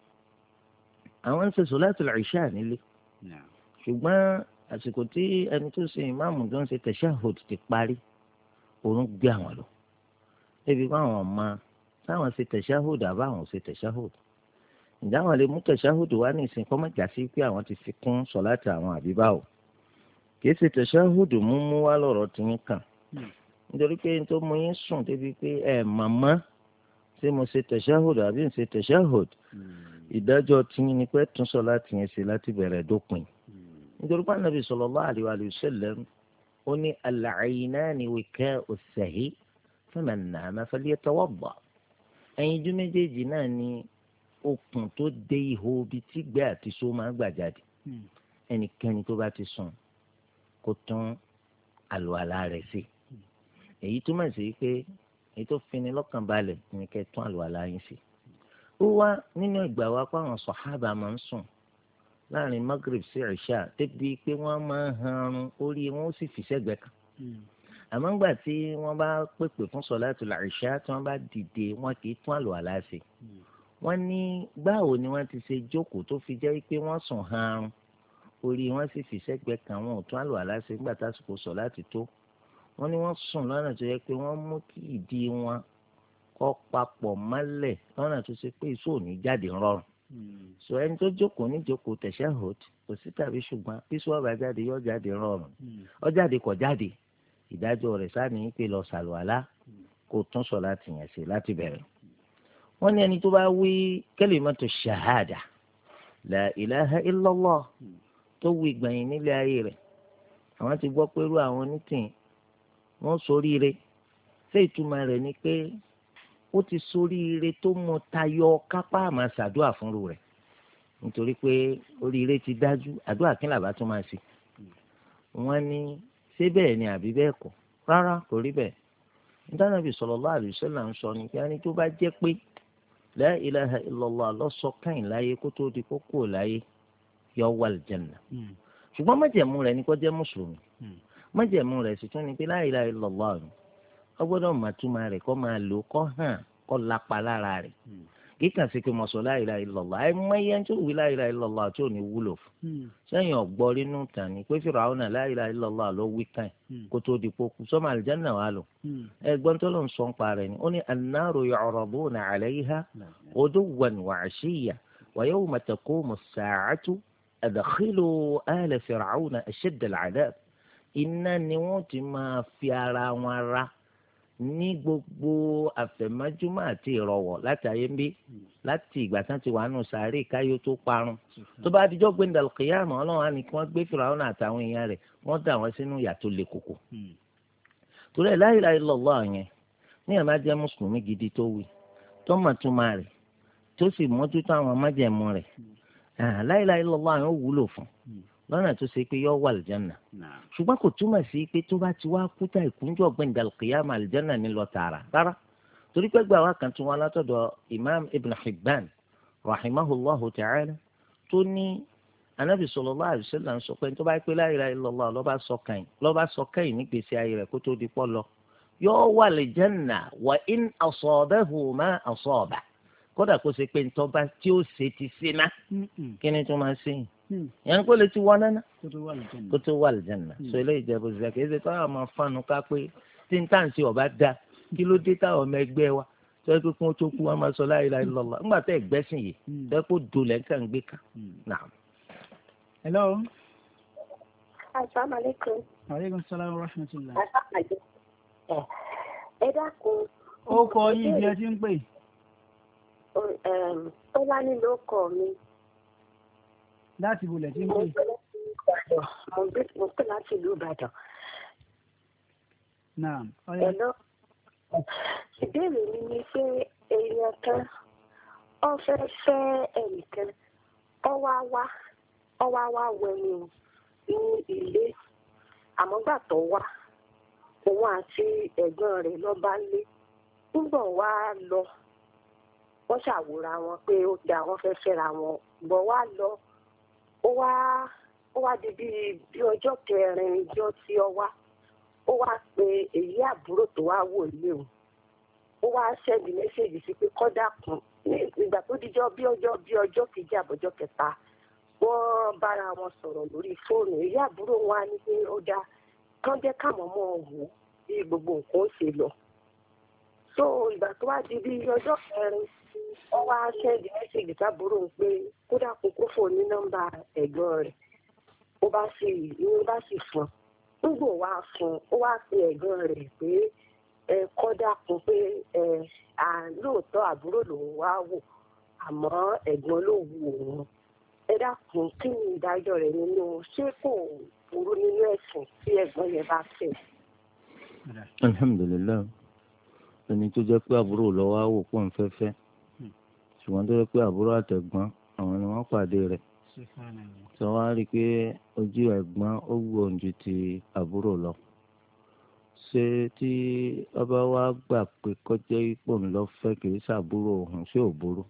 àwọn ń ṣe sọ̀láàtì ìṣá nílé ṣùgbọ́n àsìkò tí ẹni tó ṣe ìmáàmù tó ń ṣe tẹ̀ṣáhùd ti parí òun gbé àwọn lọ débi pé àwọn ọmọ táwọn ṣe tẹ̀ṣáhùd àbá àwọn ṣe tẹ̀ṣáhùd ǹjẹ́ àwọn lè mú tẹ̀ṣáhùd wá ní ìsìn kọ́ mọ̀jà sí pé àwọn ti fi kún sọ̀láàtì àwọn àbíbá o kì í ṣe tẹ̀ṣáhùd mú wá lọ́rọ̀ tí yín kàn nítorí pé n tó mú yín sùn débi pé ẹ màmá ṣé mo ṣe tẹ̀ṣáhùd àbí n ṣe tẹ̀ṣáhùd ìdájọ́ tí yín ni pé tún sọ̀láàtì yẹn ṣe láti bẹ̀rẹ̀ dópin nítorí pé Ànábì sallallahu alaihi wa sallam ó ní al-'aynani wikā'u as-sahi faman nāma falyatawadda ẹyinjú méjèèjì náà ni okùn tó dé ihò ibi tí gbẹ́ àti só máa gbà jáde ẹnikẹ́ni tó bá ti sùn kó tún àlùwàlá rẹ̀ ṣe èyí túmọ̀ sí pé èyí tó fini lọ́kàn balẹ̀ ní kẹ́ tún àlùwàlá yín ṣe ó wá nínú ìgbà wa pé àwọn sàhábà máa ń sùn láàrin magrib sí ìṣá débi pé wọ́n máa ń hanrun orí wọn ó sì fi sẹ́gbẹ̀ẹ́ kan àmọ́ ńgbà tí wọ́n bá pèpè fún sọ̀láàtù ìṣá tí wọ́n bá dìde wọn kì í tún àlùwàlá ṣe wọ́n ní báwo ni wọ́n ti ṣe jókòó tó fi jẹ́ pé wọ́n sùn hanrun orí wọn sì fi sẹ́gbẹ̀ẹ́ kan wọn ò tún àlùwàlá ṣe nígbà tásìkò sọ̀láàtì tó wọ́n ní wọ́n sùn lọ́nà tó yẹ pé wọ́n mú kí ìdí wọn kọ́ papọ̀ mọ́lẹ̀ lọ́nà tó ṣe pé iṣu ò ní jáde rọrùn so ẹni tó jókòó ní jókòó tẹ̀ṣáhùd kò sí tàbí ṣùgbọ́n iṣu ọba jáde yóò jáde rọrùn ó jáde kò jáde ìdájọ́ rẹ̀ sáà ní pé lọ sàlùwàlá kó tún sọ̀láàtì yẹn ṣe láti bẹ̀rẹ̀ wọ́n ní ẹni tó bá wí kalimatu shahada la ilaha illallah tó wí gbẹ̀yìn nílé ayé rẹ̀ àwọn ti gbọ́ pé irú àwọn onítìyìn wọ́n ṣoríire ṣé ìtumọ̀ rẹ̀ ni pé ó ti soríire tó mọ tayọ kápá àmà ṣàdúà fúnru rẹ̀ nítorí pé oríire ti dájú àdúrà kí làbá tún máa ṣe. wọ́n ní ṣé bẹ́ẹ̀ ni àbí bẹ́ẹ̀ kọ́ rárá kò rí bẹ́ẹ̀. Ànábì sallallahu alaihi wasallam ń sọ ní kí á ní tó bá jẹ́ pé la ilaha illallah lọ́sọ káyìn láyé kó tó di kókó láyé yọ wà lìjẹ̀nà. ṣùgbọ́n májẹ̀mú rẹ̀ ni kó jẹ́ mùsùlùmí. májẹ̀mú rẹ̀ sì tún ni pé la ilaha illallah ọ̀hún ó gbọ́dọ̀ máa túmọ̀ rẹ̀ kó máa lò kó hàn kó lápá lára rẹ̀. kíkà sí pé mo sọ la ilaha illallah ẹ mọ iye tó wí la ilaha illallah tí ò ní wúlò fún. sẹ́yìn ọ̀gbọ́n nínú tàn ní pé Fíráúnà la ilaha illallah ló wí kàn kó tó di kókó sọ́mọ àlìjánnà wà lò. ẹgbọ́n tó ló ń sọ ń parẹ́ ni ó ní annaru yu'raduna 'alayha ghuduwwan wa 'ashiyyan wa yawma taqumu as-sa'atu adkhilu ala fir'auna ashadda al-'adhab. iná ni wọ́n ti máa fi ara wọn ra ní gbogbo àfẹ̀mọ́júmọ́ àti ìrọ̀wọ́ láti ayé ń bí láti ìgbà tán ti wà nù sàárè káyọ̀ tó parun tó bá dijọ́ gbé ndàlù kìyàmù ọlọ́run á ní kí wọ́n gbé Fíráúnà àtàwọn èèyàn rẹ̀ wọ́n dà wọ́n sínú ìyà tó le koko. torí ẹ̀ la ilaha illallah yẹn ní ẹ̀ máa jẹ́ mùsùlùmí gidi tó wí tó mọ̀ túmọ̀ rẹ̀ tó sì mójútó àwọn májẹ̀mú rẹ̀ la ilaha illallah yẹn ó wúlò fún lọ́nà tó ṣe pé yọ wà àlìjánà ṣùgbọ́n kò túmọ̀ sí pé tó bá ti wá kúta ìkúnjọ́ gbẹ̀ndà al-qiyāmah àlìjánà ní lọ tààrà rárá torí pé gbà wá kan tún wá látọ̀dọ̀ Imam Ibn Hibban rahimahullahu ta'ala tó ní Ànábì sallallahu alaihi wasallam sọ pé tó bá pé la ilaha illallah lọ́ba sọ kẹ́yìn nígbèsí ayé rẹ̀ kó tó di pọ́ lọ yọ wà àlìjánà wa in asabahu ma asaba kódà kó ṣe pé ntọ́ba tí ó ṣe ti ṣe ná kí ni tó máa ṣe yìí yẹn kó lè ti wọ nánà kó tó wà lìjànà so eléyìí jẹ bó ṣe kì í ṣe káwọn máa fanu ká pé tí n tàn sí ọba dá kí ló dé táwọn ọmọ ẹgbẹ́ wa tó yẹ kó kí wọn tó kú wọn máa sọ la ilaha illallah ńgbà tẹ ẹgbẹ́sìn yìí tó yẹ kó dolẹ̀ ń kàn gbé ká. hello. asalaamualeykum. aleykum salaam wa rahmatulah. ẹ dákun. ó kọ yín bí ẹ ti ń pè. ó wá nílò ọkọ mi. láti bolẹ̀ tí ń pè. mo pè láti ìlú Ìbàdàn. naam. ẹ̀lọ́ ìbéèrè mi ni pé èèyàn kan ó fẹ́ fẹ́ ẹnìkan ó wá wá wẹ̀yìn ní ilé àmọ́ gbà tó wá òun àti ẹ̀gbọ́n rẹ̀ ló bá lé nígbà wá lọ wọ́n ṣàwòrán wọn pé ó dá wọn fẹ́ fẹ́ra wọn gbọ́ wá lọ ó wá di bí ọjọ́ kẹrin ìjọ tí ó wá pe èyí àbúrò tó wá wò lé o ó wá sẹ́ndì mẹ́sẹ̀gì sí pé kọ́dà kùn ìgbà tó dijọ́ bí ọjọ́ kejì àbọ̀jọ́ kẹta wọ́n bára wọn sọ̀rọ̀ lórí fóònù èyí àbúrò wọn á ní pé ó dá kán jẹ́ káwọn mọ̀ wò bí gbogbo nǹkan ó ṣe lọ. so ìgbà tó wá di bí ọjọ́ kẹrin wọ́n wá sẹ́ndì mẹ́sẹ̀gì sábúrò ń pé kódà kó fò ní nọ́mbà ẹ̀gbọ́n rẹ̀ ó bá sì fún un nígbò wá fún un ó wá pe ẹ̀gbọ́n rẹ̀ pé kọ́dà kún pé lóòótọ́ àbúrò lòun wá wò àmọ́ ẹ̀gbọ́n ló wù òun ẹ dákun kí ni ìdájọ́ rẹ̀ nínú ṣé kò burú nínú ẹ̀sìn tí ẹ̀gbọ́n yẹn bá fẹ́. alhamdulilayi ẹni tó jẹ́ pé àbúrò lọ́wọ́ á wò pọ̀ ń fẹ́fẹ́ ṣùgbọ́n tó jẹ́ pé àbúrò àtẹ̀gbọ́n àwọn ni wọ́n pàdé rẹ̀ sọ wá rí i pé ojú ẹ̀gbọ́n ó wù ọ́ ju ti àbúrò lọ ṣé tí ọba wa gbà pé kọjá ipò ńlọ fẹ́ kì í ṣàbúrò òun ṣé ò burú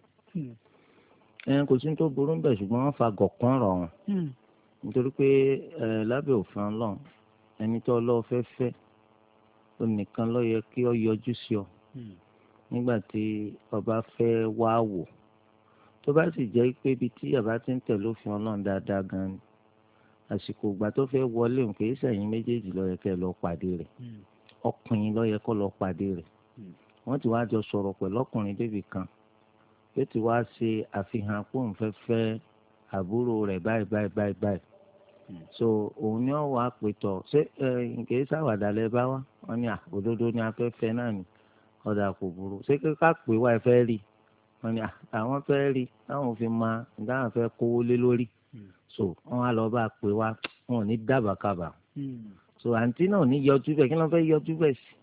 kò sí tó burú bẹ́ẹ̀ ṣùgbọ́n wọ́n fa gọ̀kan rọ̀ wọ́n nítorí pé lábẹ́ òfin ọlọ́run ẹni tó lọ́ọ́ fẹ́ fẹ́ ó nìkan ló yẹ kí ó yọjú sí ọ nígbà tí ọba fẹ́ wá wò tó bá sì jẹ́ pé ibi tí ọba ti ń tẹ̀lé òfin ọlọ́run dáadáa gan ni àsìkò ìgbà tó fẹ́ wọlé nǹkan èyí sẹ́yìn méjèèjì ló yẹ kẹ́ lọ pàdé rẹ̀ ọkùnrin ló yẹ kó lọ pàdé rẹ̀ wọ́n ti wá jọ sọ̀rọ̀ pẹ̀lú ọkùnrin débì kan yóò ti wá ṣe àfihàn pé òun fẹ́ fẹ́ àbúrò rẹ̀ báyìí so òun ni wọ́n wá pè tọ̀ ṣé nǹkan èyí sáwàdà lẹ bá wá wọ́n ní òdodo ni afẹ́fẹ́ náà ni ọ̀dà kò burú ṣé ká pè wá ẹ fẹ́ rí wọ́n ní àwọn fẹ́ rí táwọn fi máa dáhùn fẹ́ kówó lé lórí so wọ́n á lọ bá pè wá wọn ò ní dábàá kábà so àǹtí náà ò ní yọjú bẹ́ẹ̀ kí ló fẹ́ yọjú bẹ́ẹ̀ sí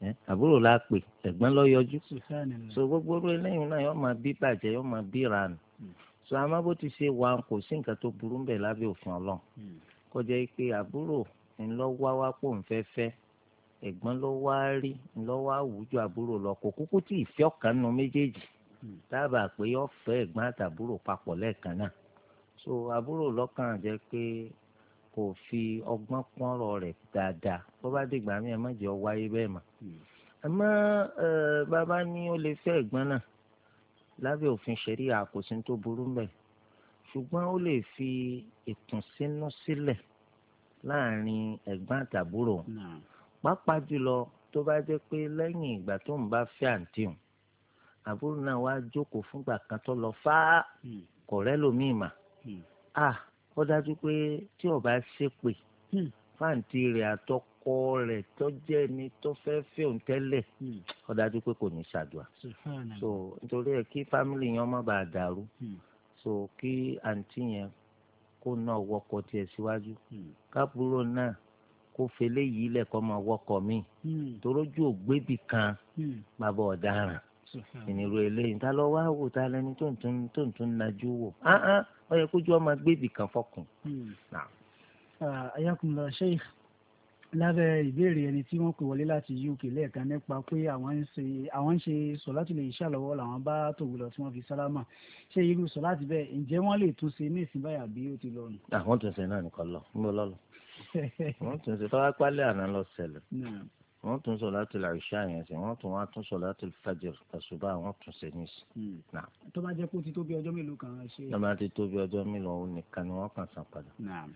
àbúrò la pè ẹ̀gbọ́n ló yọjú so gbogbo orí eléyìí náà yóò máa bí bàjẹ́ yóò máa bí ranù so àmọ́ bó ti ṣe wà kò sí nǹkan tó burú ń bẹ̀ lábẹ́ òfin Ọlọ́run kó jẹ́ pé àbúrò ńlọ wá pò ń fẹ́ ẹ̀gbọ́n ló wá rí ńlọ wá wùjú àbúrò lọ kò kúkú tí ìfẹ́ ọ̀kan nu méjèèjì dábàá pé yóò fẹ́ ẹ̀gbọ́n àtàbúrò papọ̀ lẹ́ẹ̀kan náà so àbúrò lọ́kàn jẹ́ pé kò fi ọgbọ́n pọ́nrọ̀ rẹ̀ dáadáa bó bá dìgbà mí ẹ má jẹ́ ọ wáyé bẹ́ẹ̀ mọ́ àmọ́ bàbá ní ó lè fẹ́ ẹ̀gbọ́n náà lábẹ́ òfin ṣẹ̀ríà kò sí tó burú mbẹ̀ ṣùgbọ́n ó lè fi ìkùnsínú sílẹ̀ láàrin ẹ̀gbọ́n àtàbúrò pàápàá jùlọ tó bá jẹ́ pé lẹ́yìn ìgbà tó ń bá fẹ́ àǹtí òun àbúrò náà wá jókòó fúngbà kan tó lọ fáá kọ̀rẹ́ lómìn mà ó dájú pé tí ó bá ṣépè fáǹtì rẹ̀ àtọkọ rẹ̀ tó jẹ́ ni tó fẹ́ fẹ́ òun tẹ́lẹ̀ ó dájú pé kò ní ṣàdùà so nítorí ẹ̀ kí fámìlì yẹn má bàa dàrú so kí àǹtí yẹn kó náà wọkọ̀ tiẹ̀ síwájú káàbúrò náà kó fẹlẹ́ yìí lẹ́kọ́ máa wọkọ̀ míì torójú ògbébì kan bàbá ọ̀daràn ìnirú eléyìí ta lọ wá wò ta lẹni tó ń tún najú wò ó yẹ kójú ọmọ gbébì kan fọkùn. ayakunla sheikh lábẹ́ ìbéèrè ẹni tí wọ́n pè wọlé láti UK lẹ́ẹ̀kan nípa pé àwọn ń ṣe sọ̀láàtì lè ṣàlọ́wọ́ làwọn bá tòwú lọ tí wọ́n fi sálámà ṣé irú sọ̀láàtì bẹ́ẹ̀ ǹjẹ́ wọ́n lè tún ṣe ní ìsìn báyà bí ó ti lọ nù. àwọn tún ṣe náà nìkan lọ ń bọ lọlọ wọ́n tún ṣe tọ́wọ́ pálẹ̀ àná lọ ṣẹlẹ̀ wọ́n tún sọ̀láàtì l'ìṣá yẹn sí wọ́n tún wá tún sọ̀láàtì fajr àṣùbà wọ́n tún ṣe ní ìsìn. tó bá jẹ́ pé ó ti tó bí ọjọ́ mélòó kan ṣe. tó bá ti tó bí ọjọ́ mélòó òun nìkan ni wọ́n kàn san padà.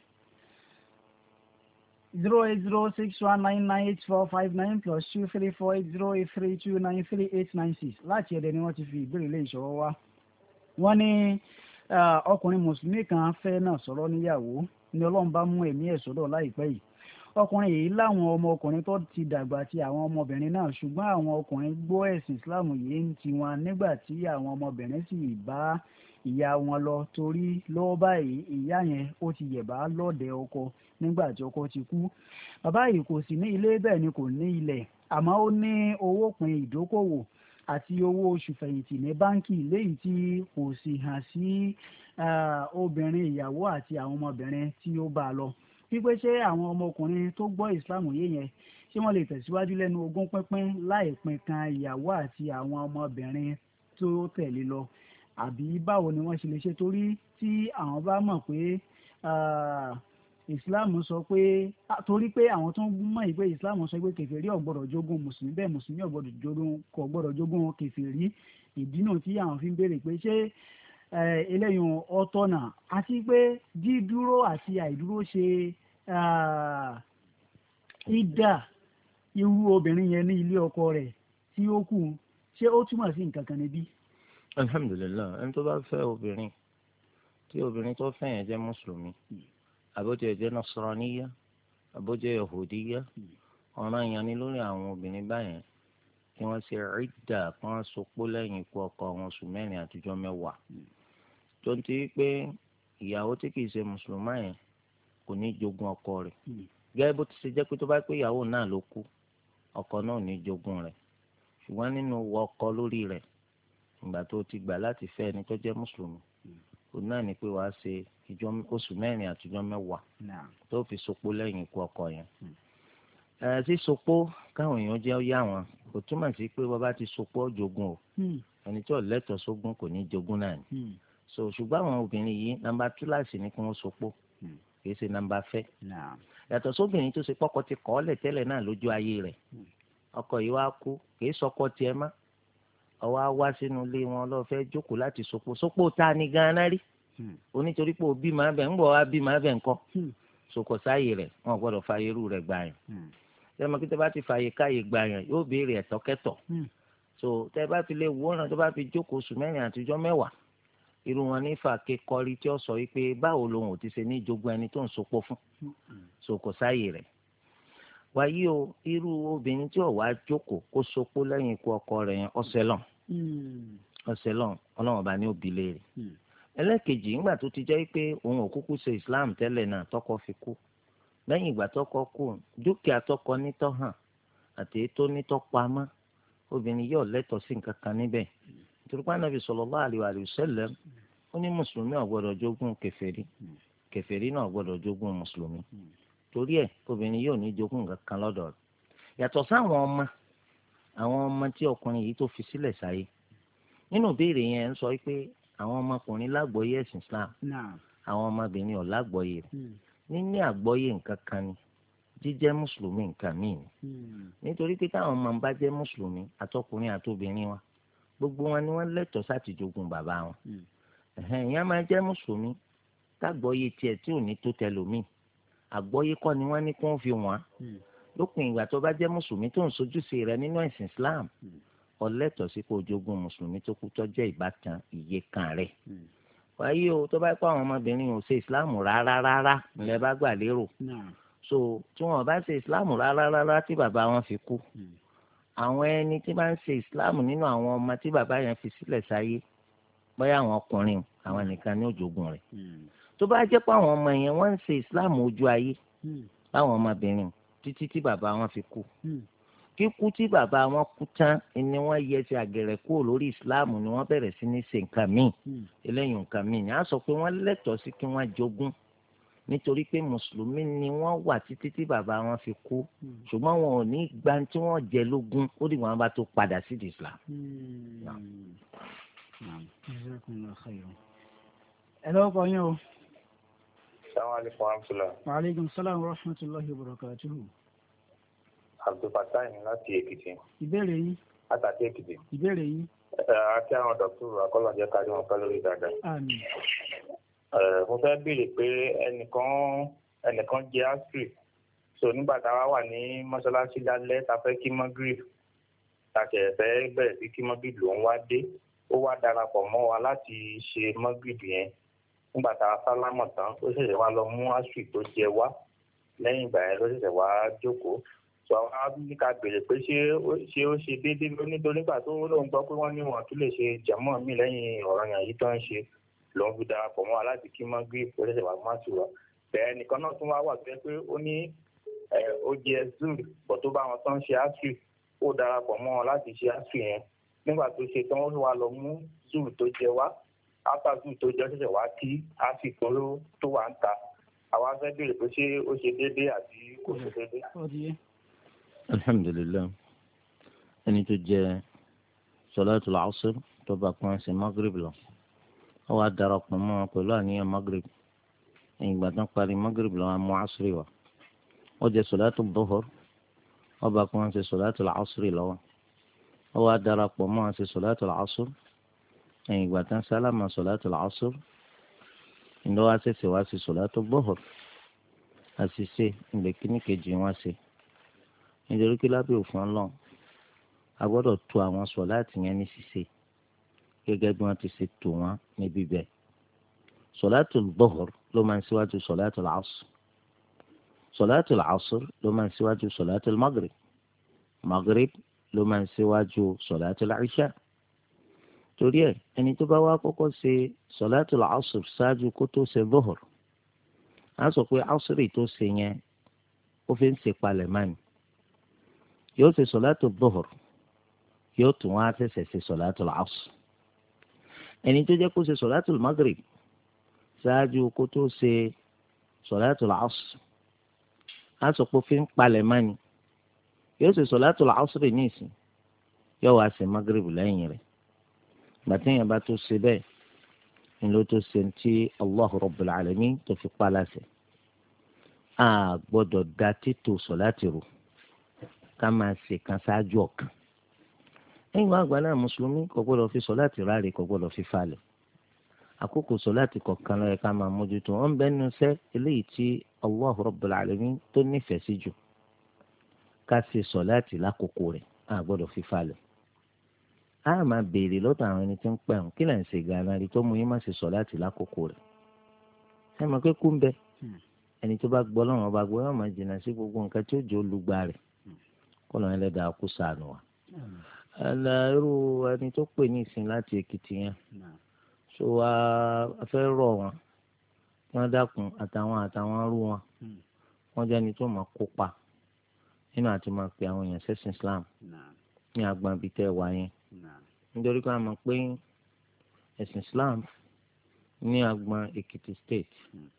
08061998459 plus 2348083293896 láti ẹ̀dẹ̀ ni wọ́n ti fi ìbéèrè lé ìṣòro wá. wọ́n ní ọkùnrin mùsùlùmí kan fẹ́ náà sọ̀rọ̀ níyàwó ni Ọlọ́run bá mú ẹ̀mí ẹ̀ sọ́dọ̀ láìpẹ́ yìí. ọkùnrin yìí láwọn ọmọkùnrin tó ti dàgbà ti àwọn ọmọbìnrin náà ṣùgbọ́n àwọn ọkùnrin gbọ́ ẹ̀sìn Islam yìí ń tiwọn nígbà tí àwọn ọmọbìnrin sì bá ìyá wọn lọ torí lọ́wọ́ báyìí ìyá yẹn ó ti yẹ̀bá lọ́ọ̀dẹ̀ ọkọ nígbà tí ọkọ ti kú. bàbá yìí kò sí ní ilé bẹ́ẹ̀ ni kò ní ilẹ̀ àmọ́ ó ní owó pin ìdókòwò àti owó oṣù fẹ̀yìntì ní báńkì léyìí tí kò sì hàn sí obìnrin ìyàwó àti àwọn ọmọbìnrin tí ó bá a lọ. wípé ṣé àwọn ọmọkùnrin tó gbọ́ ìsìláàmù yé yẹn ṣé wọ́n lè tẹ̀síwájú lẹ́nu ogún pínpín láì pín kan ìyàwó àti àwọn ọmọbìnrin tó tẹ̀lé lọ àbí báwo ni wọ́n ṣe lè ṣe torí tí àwọn bá mọ̀ pé ìsìláàmù sọ pé torí pé àwọn tó ń mọ̀ pé ìsìláàmù sọ pé kèfèrí ò gbọ́dọ̀ jogún mùsùlùmí bẹ́ẹ̀ mùsùlùmí kò gbọ́dọ̀ jogún kèfèrí ìdí náà tí àwọn fi ń béèrè pé ṣé eléyìí ọ̀tọ̀nà àti pé dídúró àti àìdúró ṣe ìdá irú obìnrin yẹn ní ilé ọkọ rẹ̀ tí ó kù ṣé ó túmọ̀ sí nǹkan kan níbí. alhamdulilayi ẹni tó bá fẹ́ obìnrin tí obìnrin tó fẹ́ yẹn jẹ́ mùsùlùmí àbójẹ́ jẹ́ nasraniya àbójẹ́ yahudiya ọ̀ràn yẹn ni lórí àwọn obìnrin báyẹn kí wọ́n ṣe ìdá kí wọ́n sopó lẹ́yìn ikú ọkọ wọn oṣù mẹ́rin àtijọ́ mẹ́wàá tó ń ti pé ìyàwó tí kìí ṣe mùsùlùmá yẹn kò ní jogún ọkọ rẹ̀ gẹ́gẹ́ bó ti ṣe jẹ́ pé tó bá pé ìyàwó náà ló kú ọkọ náà ò ní jogún rẹ̀ ṣùgbọ́n nínú wọ ọkọ lórí rẹ̀ ìgbà tó ti gbà láti fẹ́ ẹni tó jẹ́ mùsùlùmí kò náà ní pé wàá ṣe oṣù mẹ́rin àtijọ́ mẹ́wàá tó fi sopó lẹ́yìn ikú ọkọ yẹn sí sopó káwọn èèyàn jẹ́ yá wọn kò túmọ̀ sí pé bàbá ti sopó jogún o ẹni tí ò lẹ́tọ̀ọ́ sógún kò ní jogún náà ni so ṣùgbọ́n àwọn obìnrin yìí nàmbà túláàsì ni kí wọ́n sopó kì í ṣe nàmbà fẹ́ yàtọ̀ sóbìnrin tó ṣe pọ́kọ ti kọ́ ọ́lẹ̀ tẹ́lẹ̀ náà lójú ayé rẹ̀ ọkọ yìí wá kú kì í sọkọ tiẹ̀ má ọwọ́ á wá sínú ilé wọn lọ́ọ́ fẹ́ jókòó láti sopó ta ni gan-an rí onítorí pé òbí máa bẹ̀ ń bọ̀ wá bí máa bẹ̀ ń kọ́ sokò sáyè rẹ̀ wọn gbọ́dọ̀ fààyè irú rẹ̀ gbà yẹn tẹ́lẹ̀ mọ́ kí tẹ́ bá ti fààyè káyè gbà yẹn yóò béèrè ẹ̀tọ́kẹ́tọ̀ so tẹ́ bá fi lè wọ́n tó bá fi jókòó oṣù mẹ́rin àtijọ́ mẹ́wàá irú wọn ní fàáké kọrí tí ó sọ wípé báwo lòun ò ti ṣe ní jogún ẹni tó ń sopó fún sokò sáyè rẹ̀ wáyé o irú obìnrin tí ò wá jókòó kó sopó lẹ́yìn ikú ọkọ rẹ̀ yẹn ọ̀sẹ̀lọ̀n ọlọ́run ọba ní òbí léèrè ẹlẹ́kejì ńgbà tó ti jẹ́ pé òun ò kúkú ṣe Islam tẹ́lẹ̀ náà tọkọ fi kú lẹ́yìn ìgbà tọkọ kú dúkìá tọkọ nítọ́ hàn àti èyí tó ní tọ́pamọ́ obìnrin yóò lẹ́tọ̀ọ́ sí nǹkan kan níbẹ̀ nítorí pé Ànábì sallallahu alaihi wa sallam ó ní mùsùlùmí ò gbọ́dọ̀ jogún kèfèrí kèfèrí náà ò gbọ́dọ̀ jogún mùsùlùmí torí ẹ̀ obìnrin yóò ní jogún nǹkan kan lọ́dọ̀ rẹ̀ yàtọ̀ sáwọn ọmọ tí ọkùnrin yìí tó fi sílẹ̀ sáyé nínú ìbéèrè yẹn ń sọ pé àwọn ọmọkùnrin lágbọ́yé ẹ̀sìn Islam àwọn ọmọbìnrin ò lágbọ́yé níní àgbọ́yé nǹkan kan ni jíjẹ́ mùsùlùmí nǹkan míì ni nítorí pé táwọn ọmọ bá jẹ́ mùsùlùmí àtọkùnrin àtobìnrin wọn gbogbo wọn ni wọ́n lẹ́tọ̀ọ́ sáti jogún bàbá wọn ìyẹn máa jẹ́ mùsùlùmí tágbọ́yé tiẹ̀ tí ò ní tó tẹlòmíì àgbọ́yé kọ́ ni wọ́n ní kó ń fi wọ́n lópin ìgbà tó bá jẹ́ mùsùlùmí tó ń sojúṣe rẹ̀ nínú ẹ̀sìn Islam ó lẹ́tọ̀ọ́ sí kó jogún mùsùlùmí tó kú tó jẹ́ ìbátan ìyekan rẹ̀ wáyé o tó bá kó àwọn ọmọbìnrin ò ṣe Islam rárá ńlẹ̀ bá gbà lérò so tí wọn bá ṣe Islam rárá tí bàbá wọn fi kú àwọn ẹni tí bá ń ṣe Islam nínú àwọn ọmọ tí bàbá yẹn fi sílẹ̀ sáyé bóyá àwọn ọkùnrin àwọn nìkan ní ó jogún rẹ̀ tó bá jẹ́ pé àwọn ọmọ yẹn wọ́n ń ṣe Islam ojú ayé láwọn ọmọbìnrin títí tí bàbá wọn fi kú kíkú tí bàbá wọn kú tán ni wọ́n yẹ ti àgẹ̀rẹ̀ kúrò lórí Islam ni wọ́n bẹ̀rẹ̀ sí ní ṣe nǹkan míì eléyìí nǹkan míì ni a sọ pé wọ́n lẹ́tọ̀ọ́ sí kí wọ́n jogún nítorí pé mùsùlùmí ni wọ́n wà títí tí bàbá wọn fi kú ṣùgbọ́n wọn ò ní gba tí wọ́n jẹ lógún ó dì wọ́n bá tó padà sí di Islam. ẹ lọ́wọ́ kọ́ yín o. Assalamualaikum warahmatullahi. Wa alaikum salam wa rahmatullahi wa barakatuhu. Abdulfatai ni láti Èkìtì. Ìbéèrè yín. Látàkì Èkìtì. Ìbéèrè yín. Àti àwọn dọ̀kítọ̀rù akọ́lọ́jẹ́ kárí wọn pẹ́ lórí dáadáa. Àmín. Mo fẹ́ béèrè pé ẹnìkan jẹ áṣírí. So nígbà táwa wà ní mọ́ṣáláṣí lálẹ́ ta fẹ́ kí Magrib. Tàṣẹ fẹ́ bẹ̀rẹ̀ sí kí Magrib lòún wá dé. Ó wá darapọ̀ mọ́ wa láti ṣe Magrib yẹn. Nígbà tá a sálámọ̀ tán ó ṣẹ̀ṣẹ̀ wá lọ mú áṣírí tó jẹ wá. Lẹ́yìn ìgbà yẹn ló ṣẹ̀ṣẹ̀ wá jókòó. So àwọn áfíríkà béèrè pé ṣé ó ṣe déédéé nítorí nígbà tó lóun gbọ́ pé wọ́n ní wọn tún lè ṣe jàmọ́ mi lẹ́yìn ọ̀ranyàn yìí tó ń ṣe lòun fi darapọ̀ mọ́ wa láti kí Magrib ó ṣẹ̀ṣẹ̀ wá má sí wa. Bẹ́ẹ̀ nìkan náà tún wá wà pé ó ní ó jẹ zuri bọ̀ tó bá wọn tán ṣe áṣírí ó darapọ̀ mọ́ wọn láti ṣe áṣírí yẹn nígbà tó ṣe tán ó wá lọ mú zuri tó jẹ wá áfà zuri tó jẹ ṣẹ̀ṣẹ̀ wá kí áṣírí tó wà ń ta àwa fẹ́ béèrè pé ṣé ó ṣe déédéé àti kò ṣe déédéé. Alhamdulillah ẹni tó jẹ sọláàtù làásùr tó bá pọn sí Magrib lọ ó wá darapọ̀ mọ́ wọn pẹ̀lú àníyàn Magrib ẹ̀yìn ìgbà tán parí Magrib lọ wọn mú àṣírí wa ó jẹ sọláàtù dọ́hùr ó bá pọn sí sọláàtù làásùr lọ́wọ́ ó wá darapọ̀ mọ́ wọn sí sọláàtù làásùr ẹ̀yìn ìgbà tán sálámà sọláàtù làásùr ìlú wa ṣẹ̀ṣẹ̀ wá sí sọláàtù dọ́hùr àṣìṣe ìgbẹ́kíní kejì wọn ṣe nítorí pé lábẹ́ òfin Ọlọ́run a gbọ́dọ̀ tò àwọn sọ̀láàtì yẹn ní ṣíṣe gẹ́gẹ́ bí wọ́n ti ṣe tò wọ́n ní bíbẹ̀. sọ̀láàtù dhuhr ló máa ń síwájú sọ̀láàtù al-asr sọ̀láàtù al-asr ló máa ń síwájú sọ̀láàtù al-maghrib maghrib ló máa ń síwájú sọ̀láàtù al-isha. torí ẹ̀ ẹni tó bá wá kọ́kọ́ ṣe sọ̀láàtù al-asr ṣáájú kó tó ṣe dhuhr á sọ pé asri tó ṣe yẹn ó fi ń ṣe palẹ̀ mọ́ni yóò ṣe sọ̀látù dhuhr yóò tún wá ṣẹ̀ṣẹ̀ ṣe sọ̀látù al-asr ẹni tó jẹ́ kó ṣe sọ̀látù al-maghrib ṣáájú kó tó ṣe sọ̀látù al-asr á sọ pé fi ń palẹ̀ mọ́ni yóò ṣe sọ̀látù al-asr ní ìsìn yóò wá ṣe maghrib lẹ́yìn rẹ̀ gbàtí yẹn bá tó ṣe bẹ́ẹ̀ ni ló tó ṣe ti Allahu Rabbul Alamin tó fi pa láṣẹ a gbọ́dọ̀ da títò sọ̀láàtì rò ká máa ṣe kan ṣáájú ọ̀kan ẹ̀yìn wá àgbà náà mùsùlùmí kò gbọ́dọ̀ fi sọ̀láàtì ráre kò gbọ́dọ̀ fi falẹ̀ àkókò sọ̀láàtì kọ̀ọ̀kan ló yẹ ká máa mójútó wọn bẹ́ẹ̀ nínú sẹ́ eléyìí tí Allahu Rabbul Alamin tó nífẹ̀ẹ́ sí jù ká ṣe sọ̀láàtì lákòókò rẹ̀ a gbọ́dọ̀ fi falẹ̀ a máa béèrè lọ́dọ̀ àwọn ẹni tí ń pẹ̀ hàn kí lẹ̀ ń ṣe gánà rí tó mú yín má ṣe sọ̀láàtì lákòókò rẹ̀ ẹ mọ̀ pé kú ń bẹ ẹni tó bá gbọ́ lọ́wọ́ bá gbọ́ yóò máa jìnnà sí gbogbo nǹkan tí ó jẹ́ olùgbà rẹ̀ kọ́ lọ́n ẹlẹ́dàá kú sànù wa. irú ẹni tó pè ní ìsìn láti Èkìtì yẹn so a fẹ́ rọ̀ wọ́n dákun àtàwọn rú wọn wọ́n jẹ́ ẹni tó máa kópa nínú àti máa pe àwọn èèyàn ṣẹ̀sìn Islam ní agbọn ibi tẹ́ wà yẹn nítorí pé a mọ̀ pé ẹ̀sìn Islam ní agbọn Èkìtì state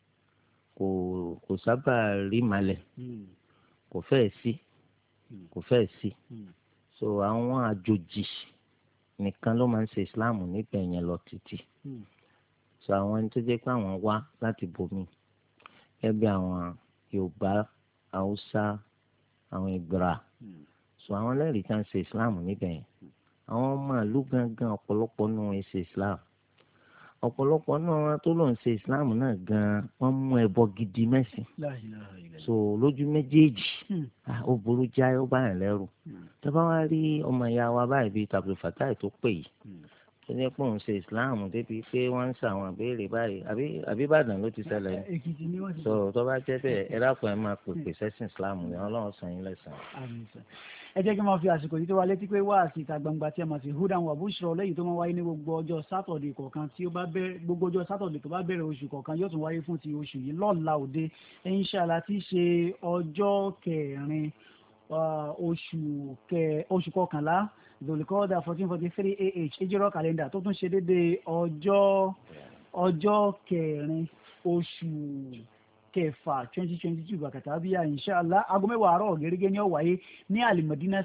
kò sábà rí malẹ̀ kò fẹ́ẹ̀ sí so àwọn àjòjì nìkan ló máa ń ṣe Islam níbẹ̀ yẹn lọ títí so àwọn ẹni tó jẹ́ pé àwọn wá láti bomi gẹ́gẹ́ bí àwọn Yorùbá Haúsá àwọn Ìgbìrà so àwọn lẹ́rìí tá ń ṣe Islam níbẹ̀ yẹn àwọn ọmọ ìlú gangan ọ̀pọ̀lọpọ̀ nù wọn ṣe Islam ọ̀pọ̀lọpọ̀ náà wọn tó lòun ṣe Islam náà gan-an wọ́n mú ẹbọ gidi mẹ́sìn so lójú méjèèjì ó burú jáì ó bá yàn lẹ́rù tó bá wá rí ọmọ ìyá wa báyìí bíi Abdul Fatai tó pè yìí tó ní pé òun ṣe Islam débi pé wọ́n ń ṣàwọn àbẹ́rẹ́ báyìí àbí Ìbàdàn ló ti ṣẹlẹ̀ yìí so tó bá jẹ́ bẹ́ẹ̀ ẹ dákun ẹ máa pèpè sẹ́sìn Islam ní Ọlọ́run san yín lẹ́san. ẹ jẹ́ kí n máa fi àsìkò yìí tó wá létí pé wá sí ìta gbangba tí a máa ti Hudan wa Bushra lẹ́yìn tó máa wáyé ní gbogbo ọjọ́ sátọ̀dẹ̀ kọ̀ọ̀kan tí ó bá bẹ̀rẹ̀ gbogbo ọjọ́ sátọ̀dẹ̀ tó bá bẹ̀rẹ̀ oṣù kọ̀ọ̀kan yóò tún wáyé fún ti oṣù yìí lọ́la òde inshallah tí í ṣe ọjọ́ kẹrin oṣù kọkànlá Dhul-Qa'dah 1443 AH ìjírọ̀ kàlẹ́ndà tó tún ṣe déédéé ọjọ́ kẹrin oṣù kẹfà 2022 bàkàtà bíyà inshallah aago mẹ́wàá àárọ̀ gẹ́gẹ́ ní ó wáyé ní Al-Madina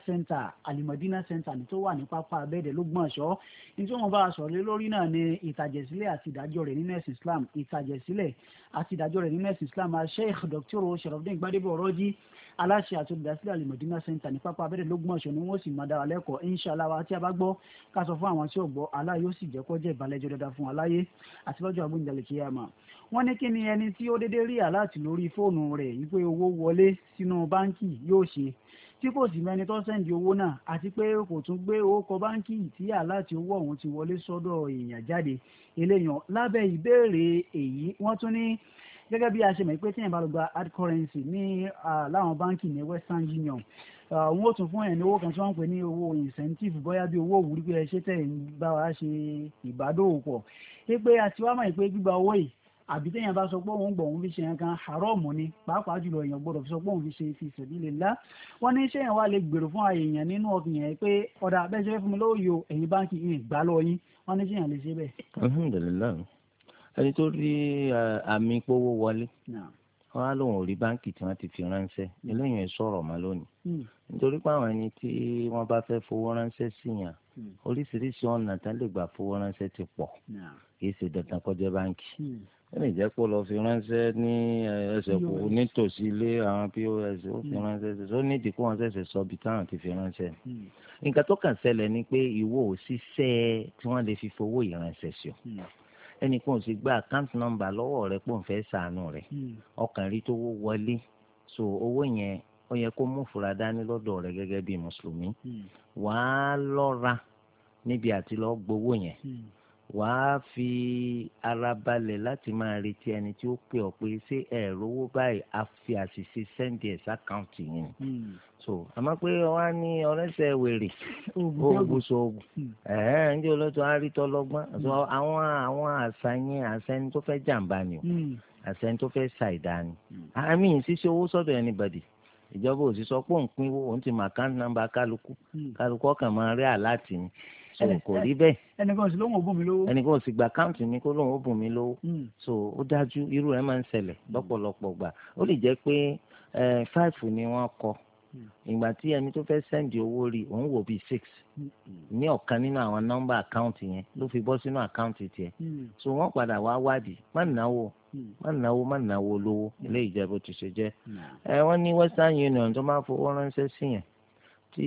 Center ní tó wà ní pápá abẹ́ẹ̀dẹ̀ l'Ógbómọ̀ṣọ́ ní tí wọ́n bá a sọ̀rọ̀ lórí náà ní ìtàjẹ̀sílẹ̀ àti ìdájọ́ rẹ̀ nínú ẹ̀sìn Islam ìtàjẹ̀sílẹ̀ àti ìdájọ́ rẹ̀ nínú ẹ̀sìn Islam Sheikh Dr. Sharafdeen Gbadebo Ọ̀rọ̀jì aláṣẹ àti olùdásílẹ̀ Al-Madina Center ní pápá abẹ́ẹ̀dẹ̀ l'Ógbómọ̀ṣọ́ ni wọ́n sì máa dára lẹ́kọ̀ọ́ inshallah wa tí a bá gbọ́ ká sọ fún àwọn tí ò gbọ́ Allah yóò sì jẹ́ kó jẹ́ ìbálẹ́jọ́ dáadáa fún aláyé àti lọ́jọ́ àgbóǹdàlẹ̀ kíyàmá. wọ́n ní kí ni ẹni tí ó dédé rí aláàtì lórí fóònù rẹ̀ wípé owó wọlé sínú báńkì yóò ṣe tí kò sì mẹ́ni tó sẹ́ndì owó náà àti pé kò tún gbé owó kọ báńkì tí aláàtì owó ọ̀hún ti wọlé sọ́dọ̀ èèyàn jáde eléyàn lábẹ́ ìbéèrè èyí wọ́n tún ní gẹ́gẹ́ bí a ṣe mọ̀ pé tí èèyàn bá lọ gba hard currency ní láwọn báńkì ní Western Union wọ́n ó tún fún ẹ̀ ní owó kan tí wọ́n ń pè ní owó incentive bóyá bí owó òwúrí pé ẹ ṣe tẹ̀ ń bá wa ṣe ìbádòwòpọ̀ pé àti wá mọ̀ pé gbígba owó yìí àbí téèyàn bá sọ pé òun gbọ̀ òun fi ṣe yẹn kan haram ni pàápàá jùlọ èèyàn gbọ́dọ̀ fi sọ pé òun fi ṣe fi sabilillah wọ́n ní ṣéyàn wá lè gbèrò fún èèyàn nínú ọkàn yẹn pé ọ̀dà abẹ́sẹ̀ fẹ́ fún mi lówó yìí ẹ̀yìn báńkì yìí gbà lọ yín wọ́n ní ṣéyàn lè ṣe bẹ́ẹ̀. alhamdulilayi ẹni tó rí àmì ìpowó wọlé wọn á lóun ò rí báńkì tí wọ́n ti fi ránṣẹ́ eléyìí ẹ sọ̀rọ̀ mọ́ lónìí nítorí pé àwọn ẹni tí wọ́n bá fẹ́ fowó ránṣẹ́ síyàn oríṣiríṣi ọ̀nà tán lè gbà fowó ránṣẹ́ ti pọ̀ kì í ṣe dandan kó jẹ́ báńkì ó lè jẹ́ pé lọ fi ránṣẹ́ ní ẹsẹ̀ kù nítòsí ilé àwọn POS ó fi ránṣẹ́ ó nídìí kó wọn ṣẹ̀ṣẹ̀ sọ ibi táwọn ti fi ránṣẹ́ nǹkan tó kàn ṣẹlẹ̀ ni pé ìwọ òṣìṣẹ́ tí wọ́n lè fi fowó ìránṣẹ́ sí ọ ẹnì kan ò sì gba account number lọ́wọ́ rẹ pé òun fẹ́ ṣàánú rẹ̀ ọkàn rí tó wọlé so owó yẹn ó yẹ kó mú fura dání lọ́dọ̀ rẹ̀ gẹ́gẹ́ bí mùsùlùmí wàá lọ́ra níbi àti lọ́ọ́ gbowó yẹn wàá fi ara balẹ̀ láti máa retí ẹni tí ó pè ọ́ pé ṣé ẹ̀rọ owó báyìí a fi àṣìṣe sẹ́ndì ẹ̀ sákàǹtì yẹn so àmọ́ pé wọ́n á ní ọ̀rẹ́sẹ̀ wèrè oògùn sóògùn ń jẹ́ olóòtú àrítọ́ lọ́gbọ́n àwọn àṣàyàn tó fẹ́ jàǹbá ni o àṣàyàn tó fẹ́ ṣàìdá ni àmì ìṣiṣẹ́ owó sọ́dọ̀ anybody ìjọba òsì sọ pé òun pínwó òun ti mọ account number kálukú ọkàn máa rí àláàtì ni so kò rí bẹ́ẹ̀ ẹnìkan sì lóhùn ó bùn mí lówó ẹnìkan sì gba àkáǹtì mi kó lóhùn ó bùn mí lówó so ó dájú irú rẹ̀ máa ń ṣẹlẹ̀ lọ́pọ̀lọpọ̀ gbà ó lè jẹ́ pé 5 ni wọ́n kọ ìgbà tí ẹni tó fẹ́ sẹ́ndì owó rí òun wò bíi 6 ní ọ̀kan nínú àwọn nọ́mbà àkáǹtì yẹn ló fi bọ́ sínú àkáǹtì tiẹ̀ so wọ́n padà wá wádìí má náwó lówó ilé ìjẹ́bù ti ṣe jẹ́ wọ́n ní Western Union tó máa fowó ránṣẹ́ sí yẹn tí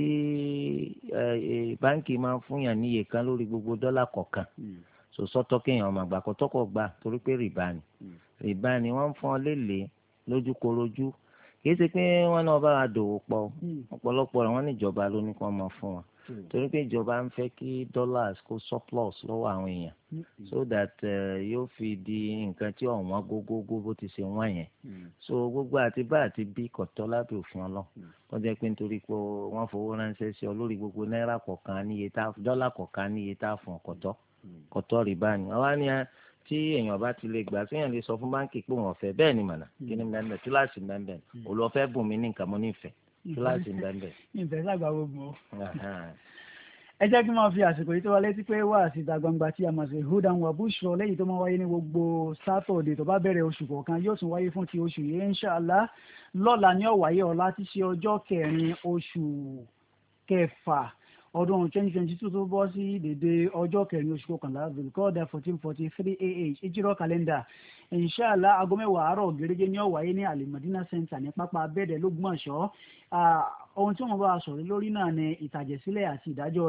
báńkì máa fún yàn níye kan lórí gbogbo dọ́là kọ̀ọ̀kan so sọ́tọ̀ kéèyàn ọmọ àgbà kọ́tọ́kọ̀ gbà torí pé rìbá ni wọ́n ń fún ọ lélẹ̀ lójúkorojú kì í ṣe pé wọ́n náà bá wa dòwò pọ̀ ọ̀pọ̀lọpọ̀ rẹ̀ wọ́n ní ìjọba ló ní kó máa fún wọn torí pé ìjọba ń fẹ́ kí dollars kó surplus lọ́wọ́ àwọn èèyàn so that yóò fi di nǹkan tí ọ̀wọ́n gógógó bó ti ṣe wọ́n yẹn so gbogbo àti bá àti bí kọ̀tọ́ lábẹ́ òfin ọlọ́ wọ́n jẹ́ pé nítorí pé wọ́n fowó ránṣẹ́ sí ọ lórí gbogbo náírà kọ̀ọ̀kan níye tá dọ́là kọ̀ọ̀kan níye tá fún kọ̀tọ́ rìbá ni àwa ni tí èèyàn bá ti lè gbà séèyàn lè sọ fún báńkì pé wọ́n fẹ́ bẹ́ẹ̀ ni mànà kí ni mẹ́mbẹ́ túláàsì mẹ́mbẹ́ olùwọ́fẹ́ bùn mí ní nǹkan mo nífẹ̀ẹ́ kíláàsì ń bẹ́ẹ̀ bẹ́ẹ̀. ìfẹ́ sàgbà gbogbo. ẹ jẹ́ kí n máa fi àsìkò yìí tó wa létí pé wá sí ìta gbangba tí a mọ̀ sí hudan wa bushra lẹ́yìn tó máa wáyé ní gbogbo sátọ̀dé tó bá bẹ̀rẹ̀ oṣù kọ̀ọ̀kan yóò tún wáyé fún ti oṣù yìí inshallah lọ́la ní ó wáyé ọ̀la tí ṣe ọjọ́ kẹrin oṣù kẹfà ọdún 2022 tó bọ́ sí dédé ọjọ́ kẹrin oṣù kọkànlá zulqa'dah 1443 AH ìjírọ̀ kàlẹ́ndà inshallah aago mẹ́wàá àárọ̀ gẹ́gẹ́ ní ó wáyé ní Al-Madina Center ní pápá abẹ́ẹ̀dẹ̀ lÓgbómọ̀ṣọ́. ohun tí wọ́n bá sọ̀rọ̀ lórí náà ni ìtàjẹ̀sílẹ̀ àti ìdájọ́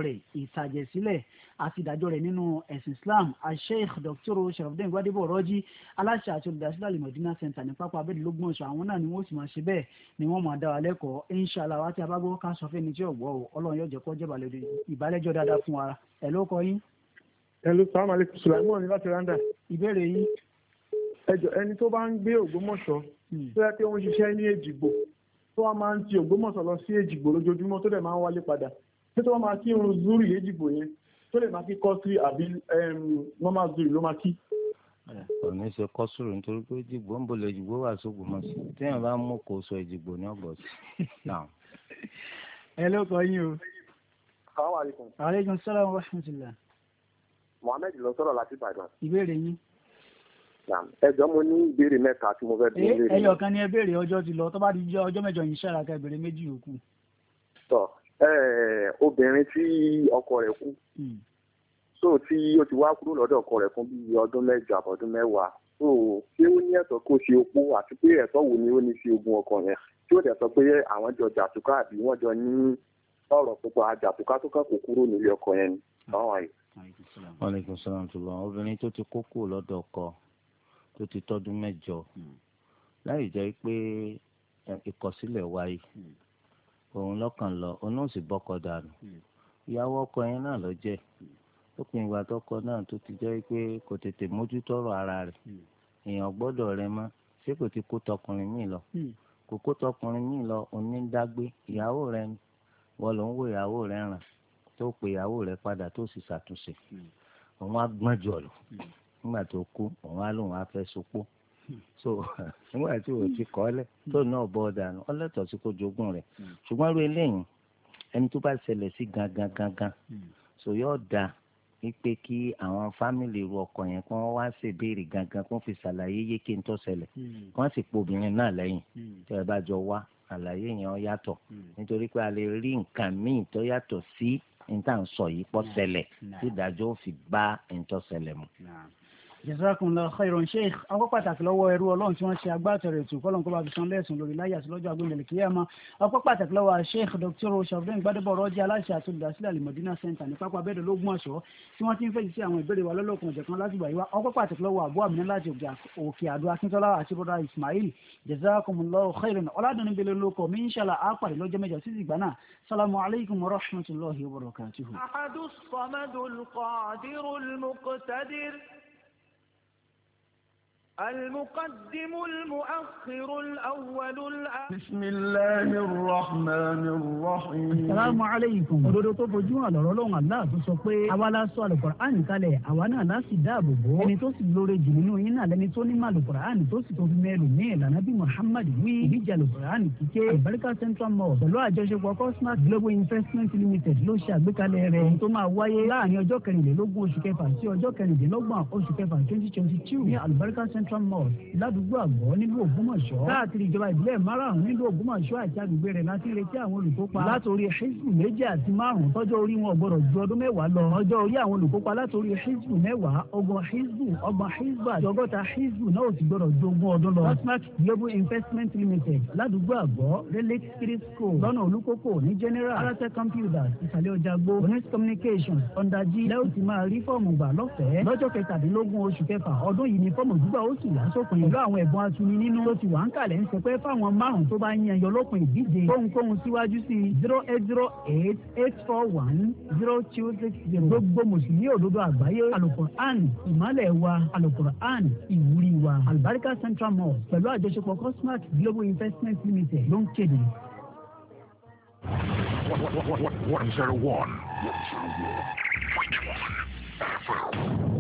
rẹ̀ nínú ẹ̀sìn Islam. Sheikh Dr. Sharafdeen Gbadebo Rọ́jí aláṣẹ àti olùdásílẹ̀ Al-Madina Center ní pápá abẹ́ẹ̀dẹ̀ lÓgbómọ̀ṣọ́ àwọn náà ni wọ́n sì máa ṣe bẹ́ẹ̀ ni wọ́n máa dá wa lẹ́kọ̀ọ́ inshallah wa tí a bá gbọ́ ká sọ fẹ́ni tí ò gbọ́ o Ọlọ́run yóò jẹ́ kó jẹ́ ìbálẹ́jọ́ dáadáa fún wa. ẹ̀ ló kọ yín. Hello, salaam alaikum Sulaiman ní láti Rwanda. ìbéèrè yín. ẹjọ ẹni tó bá ń gbé Ògbómọ̀ṣọ́ tó yẹ kí wọ́n ṣiṣẹ́ ní Èjìgbò tó wá máa ń ti Ògbómọ̀ṣọ́ lọ sí Èjìgbò lójoojúmọ́ tó dẹ̀ máa ń wálé padà tó tó wọ́n máa kí irun zuri Èjìgbò yẹn tó lè máa kí kọ́sírì àbí normal zuri ló máa kí. kò ní ṣe kọ́sùrù nítorí pé Èjìgbò ń bolè Èjìgbò wà s'Ògbómọ̀ṣọ́ téèyàn bá mú kó sọ Èjìgbò ní ọ̀bọ̀ sí. ẹ ló kọ yín o. salaamaleykum. aleykum salaam wa rahmatulah. Mohammed ló sọ̀rọ̀ láti Ìbàdàn. ìbéèrè yín. ẹjọ́ mo ní ìbéèrè mẹ́ta tí mo fẹ́ bí léèrè. ẹyọ kan ní ẹ béèrè ọjọ́ ti lọ tó bá di ọjọ́ mẹ́jọ yìí ṣára ká ìbéèrè méjì yòókù. tọ obìnrin tí ọkọ rẹ̀ kú so tí ó ti wá kúrò lọ́dọ̀ ọkọ rẹ̀ fún bíi ọdún mẹ́jọ àbọ̀dún mẹ́wàá so ṣé ó ní ẹ̀tọ́ kó ṣe opó àti pé ẹ̀tọ́ wo ni ó ní sí ogún ọkọ yẹn tí ó dẹ̀ sọ pé àwọn jọ jàtúkà àbí wọ́n jọ ní ọ̀rọ̀ púpọ̀ àjàtúkà tó kàn kó kúrò nílé ọkọ yẹn ni. Aleykum salaam tó lọ obìnrin tó ti kó kúrò lọ́dọ̀ ọkọ tó ti tọ́dún mẹ́jọ láì jẹ́ pé ìkọ̀sílẹ̀ wáyé òun lọ́kàn lọ òun náà sì bọ́kọ dànù ìyàwó ọkọ yẹn náà lọ jẹ́ lópin ìgbà tọkọ náà tó ti jẹ́ pé kò tètè mójútọ́rọ̀ ara rẹ̀ èèyàn gbọ́dọ̀ rẹ̀ mọ́ ṣé kò ti kó tọkùnrin míì lọ kò kó tọkùnrin míì lọ òun ní dágbé ìyàwó rẹ̀ ni wọ́n ló ń wo ìyàwó rẹ̀ ràn tó pe ìyàwó rẹ̀ padà tó sì ṣàtúnṣe òun á gbọ́n jọ lọ nígbà tó kú òun á lóun á fẹ́ sopó so nígbà tí o ti kọ́ ọ́lẹ̀ tó náà bọ́ ọ dànù ọlẹ́tọ̀ sí kó jogún rẹ̀ ṣùgbọ́n ló eléyìí ẹni tó bá ṣẹlẹ̀ sí gangan so yóò da wípé kí àwọn fámìlì ru ọkọ yẹn kí wọ́n wá ṣèbéèrè gangan kí wọ́n fi ṣàlàyé yéké ń tó ṣẹlẹ̀ kí wọ́n sì po obìnrin náà lẹ́yìn tí ẹ bá jọ wá àlàyé yẹn yàtọ̀ nítorí pé a lè rí nǹkan míì tó yàtọ̀ sí níta ń sọ yìí pọ̀ ṣẹlẹ̀ tí ìdájọ́ fi bá níta ṣẹlẹ̀ mu. jazakumullahu khairan sheikh ọkọ̀ pàtàkì lọ́wọ́ ẹrú ọlọ́run tí wọ́n ṣe agbátẹrù ètò kọ́lọ́n kó bá fi san lẹ́sùn lórí láyé àti lọ́jọ́ agbóhùn kíyámà ọkọ̀ pàtàkì lọ́wọ́ sheikh Dr. Sharafdeen Gbadebo Rọ́jí aláṣẹ àti olùdásílẹ̀ Al-Madina Center ní pápá abẹ́ẹ̀dẹ̀ l'Ógbómọ̀ṣọ́ tí wọ́n ti ń fèsì sí àwọn ìbéèrè wa lọ́lọ́kan ọ̀jọ̀kan láti gbà yíwá ọkọ̀ pàtàkì lọ́wọ́ àbú àmì láti òkè àdó akíntọ́lá àti bọ́dà Ismail jazakumullahu khairan ọ̀làdùnní bẹ̀rẹ̀ lóko mi inshallah á pàdé lọ́jọ́ mẹ́jọ sí ìgbà náà salamu alaykum wa rahmatullahi wa barakatuhu. ahadus samadul qadirul muqtadir المقدم المؤخر الأول بسم الله الرحمن الرحيم السلام عليكم òdodo tó fojú hàn lọ́rọ̀ Ọlọ́run Allah tó sọ pé àwa la sọ Al-Qur'an kalẹ̀ àwa náà la sì dáàbò bò ẹni tó sì lóore jù nínú yín náà lẹni tó ní mà Al-Qur'an tó sì tó fi mẹ́rin ní ìlànà bí Muhammad wí ìdíje Al-Qur'an kíké Al-Barika Central Mosque pẹ̀lú àjọṣepọ̀ Cosmart Global Investment Limited ló ṣe àgbékalẹ̀ rẹ̀ tó máa wáyé láàrin ọjọ́ kẹrìnlélógún oṣù kẹfà sí ọjọ́ kẹrìndínlọ́gbọ̀n oṣù kẹfà 2022 ní Al-Barika Central Mosque ládùúgbò àgọ́ nílùú Ògbómọ̀ṣọ́ káàkiri ìjọba ìbílẹ̀ márùn-ún nílùú Ògbómọ̀ṣọ́ àti agbègbè rẹ̀ láti retí àwọn olùkópa látòrí hizbu 2 àti 5 tọ́jọ́ orí wọn gbọ́dọ̀ ju ọdún 10 lọ ọjọ́ orí àwọn olùkópa látòrí hizbu 10 ọgbọ̀n hizbu àti ọgọ́ta hizbu náà ò sì gbọ́dọ̀ ju 20 ọdún lọ. Cosmart Global Investment Limited ládùúgbò àgọ́ Relic Spirit School lọ́nà olúkókò ní General Arate Computers ìsàlẹ̀ ọjàgbó Honest Communications ọ̀ndàjì lẹ́yìn tí máa rí fọ́ọ̀mù gbà lọ́fẹ̀ẹ́ lọ́jọ́ 17 oṣù kẹfà ọdún yìí ni fọ́ọ̀mù gbígbà ó sì lásòpin pẹ̀lú àwọn ẹ̀bùn atuni nínú tó ti wà ń kalẹ̀ ń sọ pé fáwọn márùn tó bá yan yọ lópin ìdíje kóhunkóhun síwájú sí 08088410260 gbogbo mùsùlùmí òdodo àgbáyé Al-Qur'an ìmọ̀lẹ̀ wa Al-Qur'an ìwúrí wa Al-Barika Central Mosque pẹ̀lú àjọṣepọ̀ Cosmart Global Investment Limited ló ń kéde. 101.1 FM.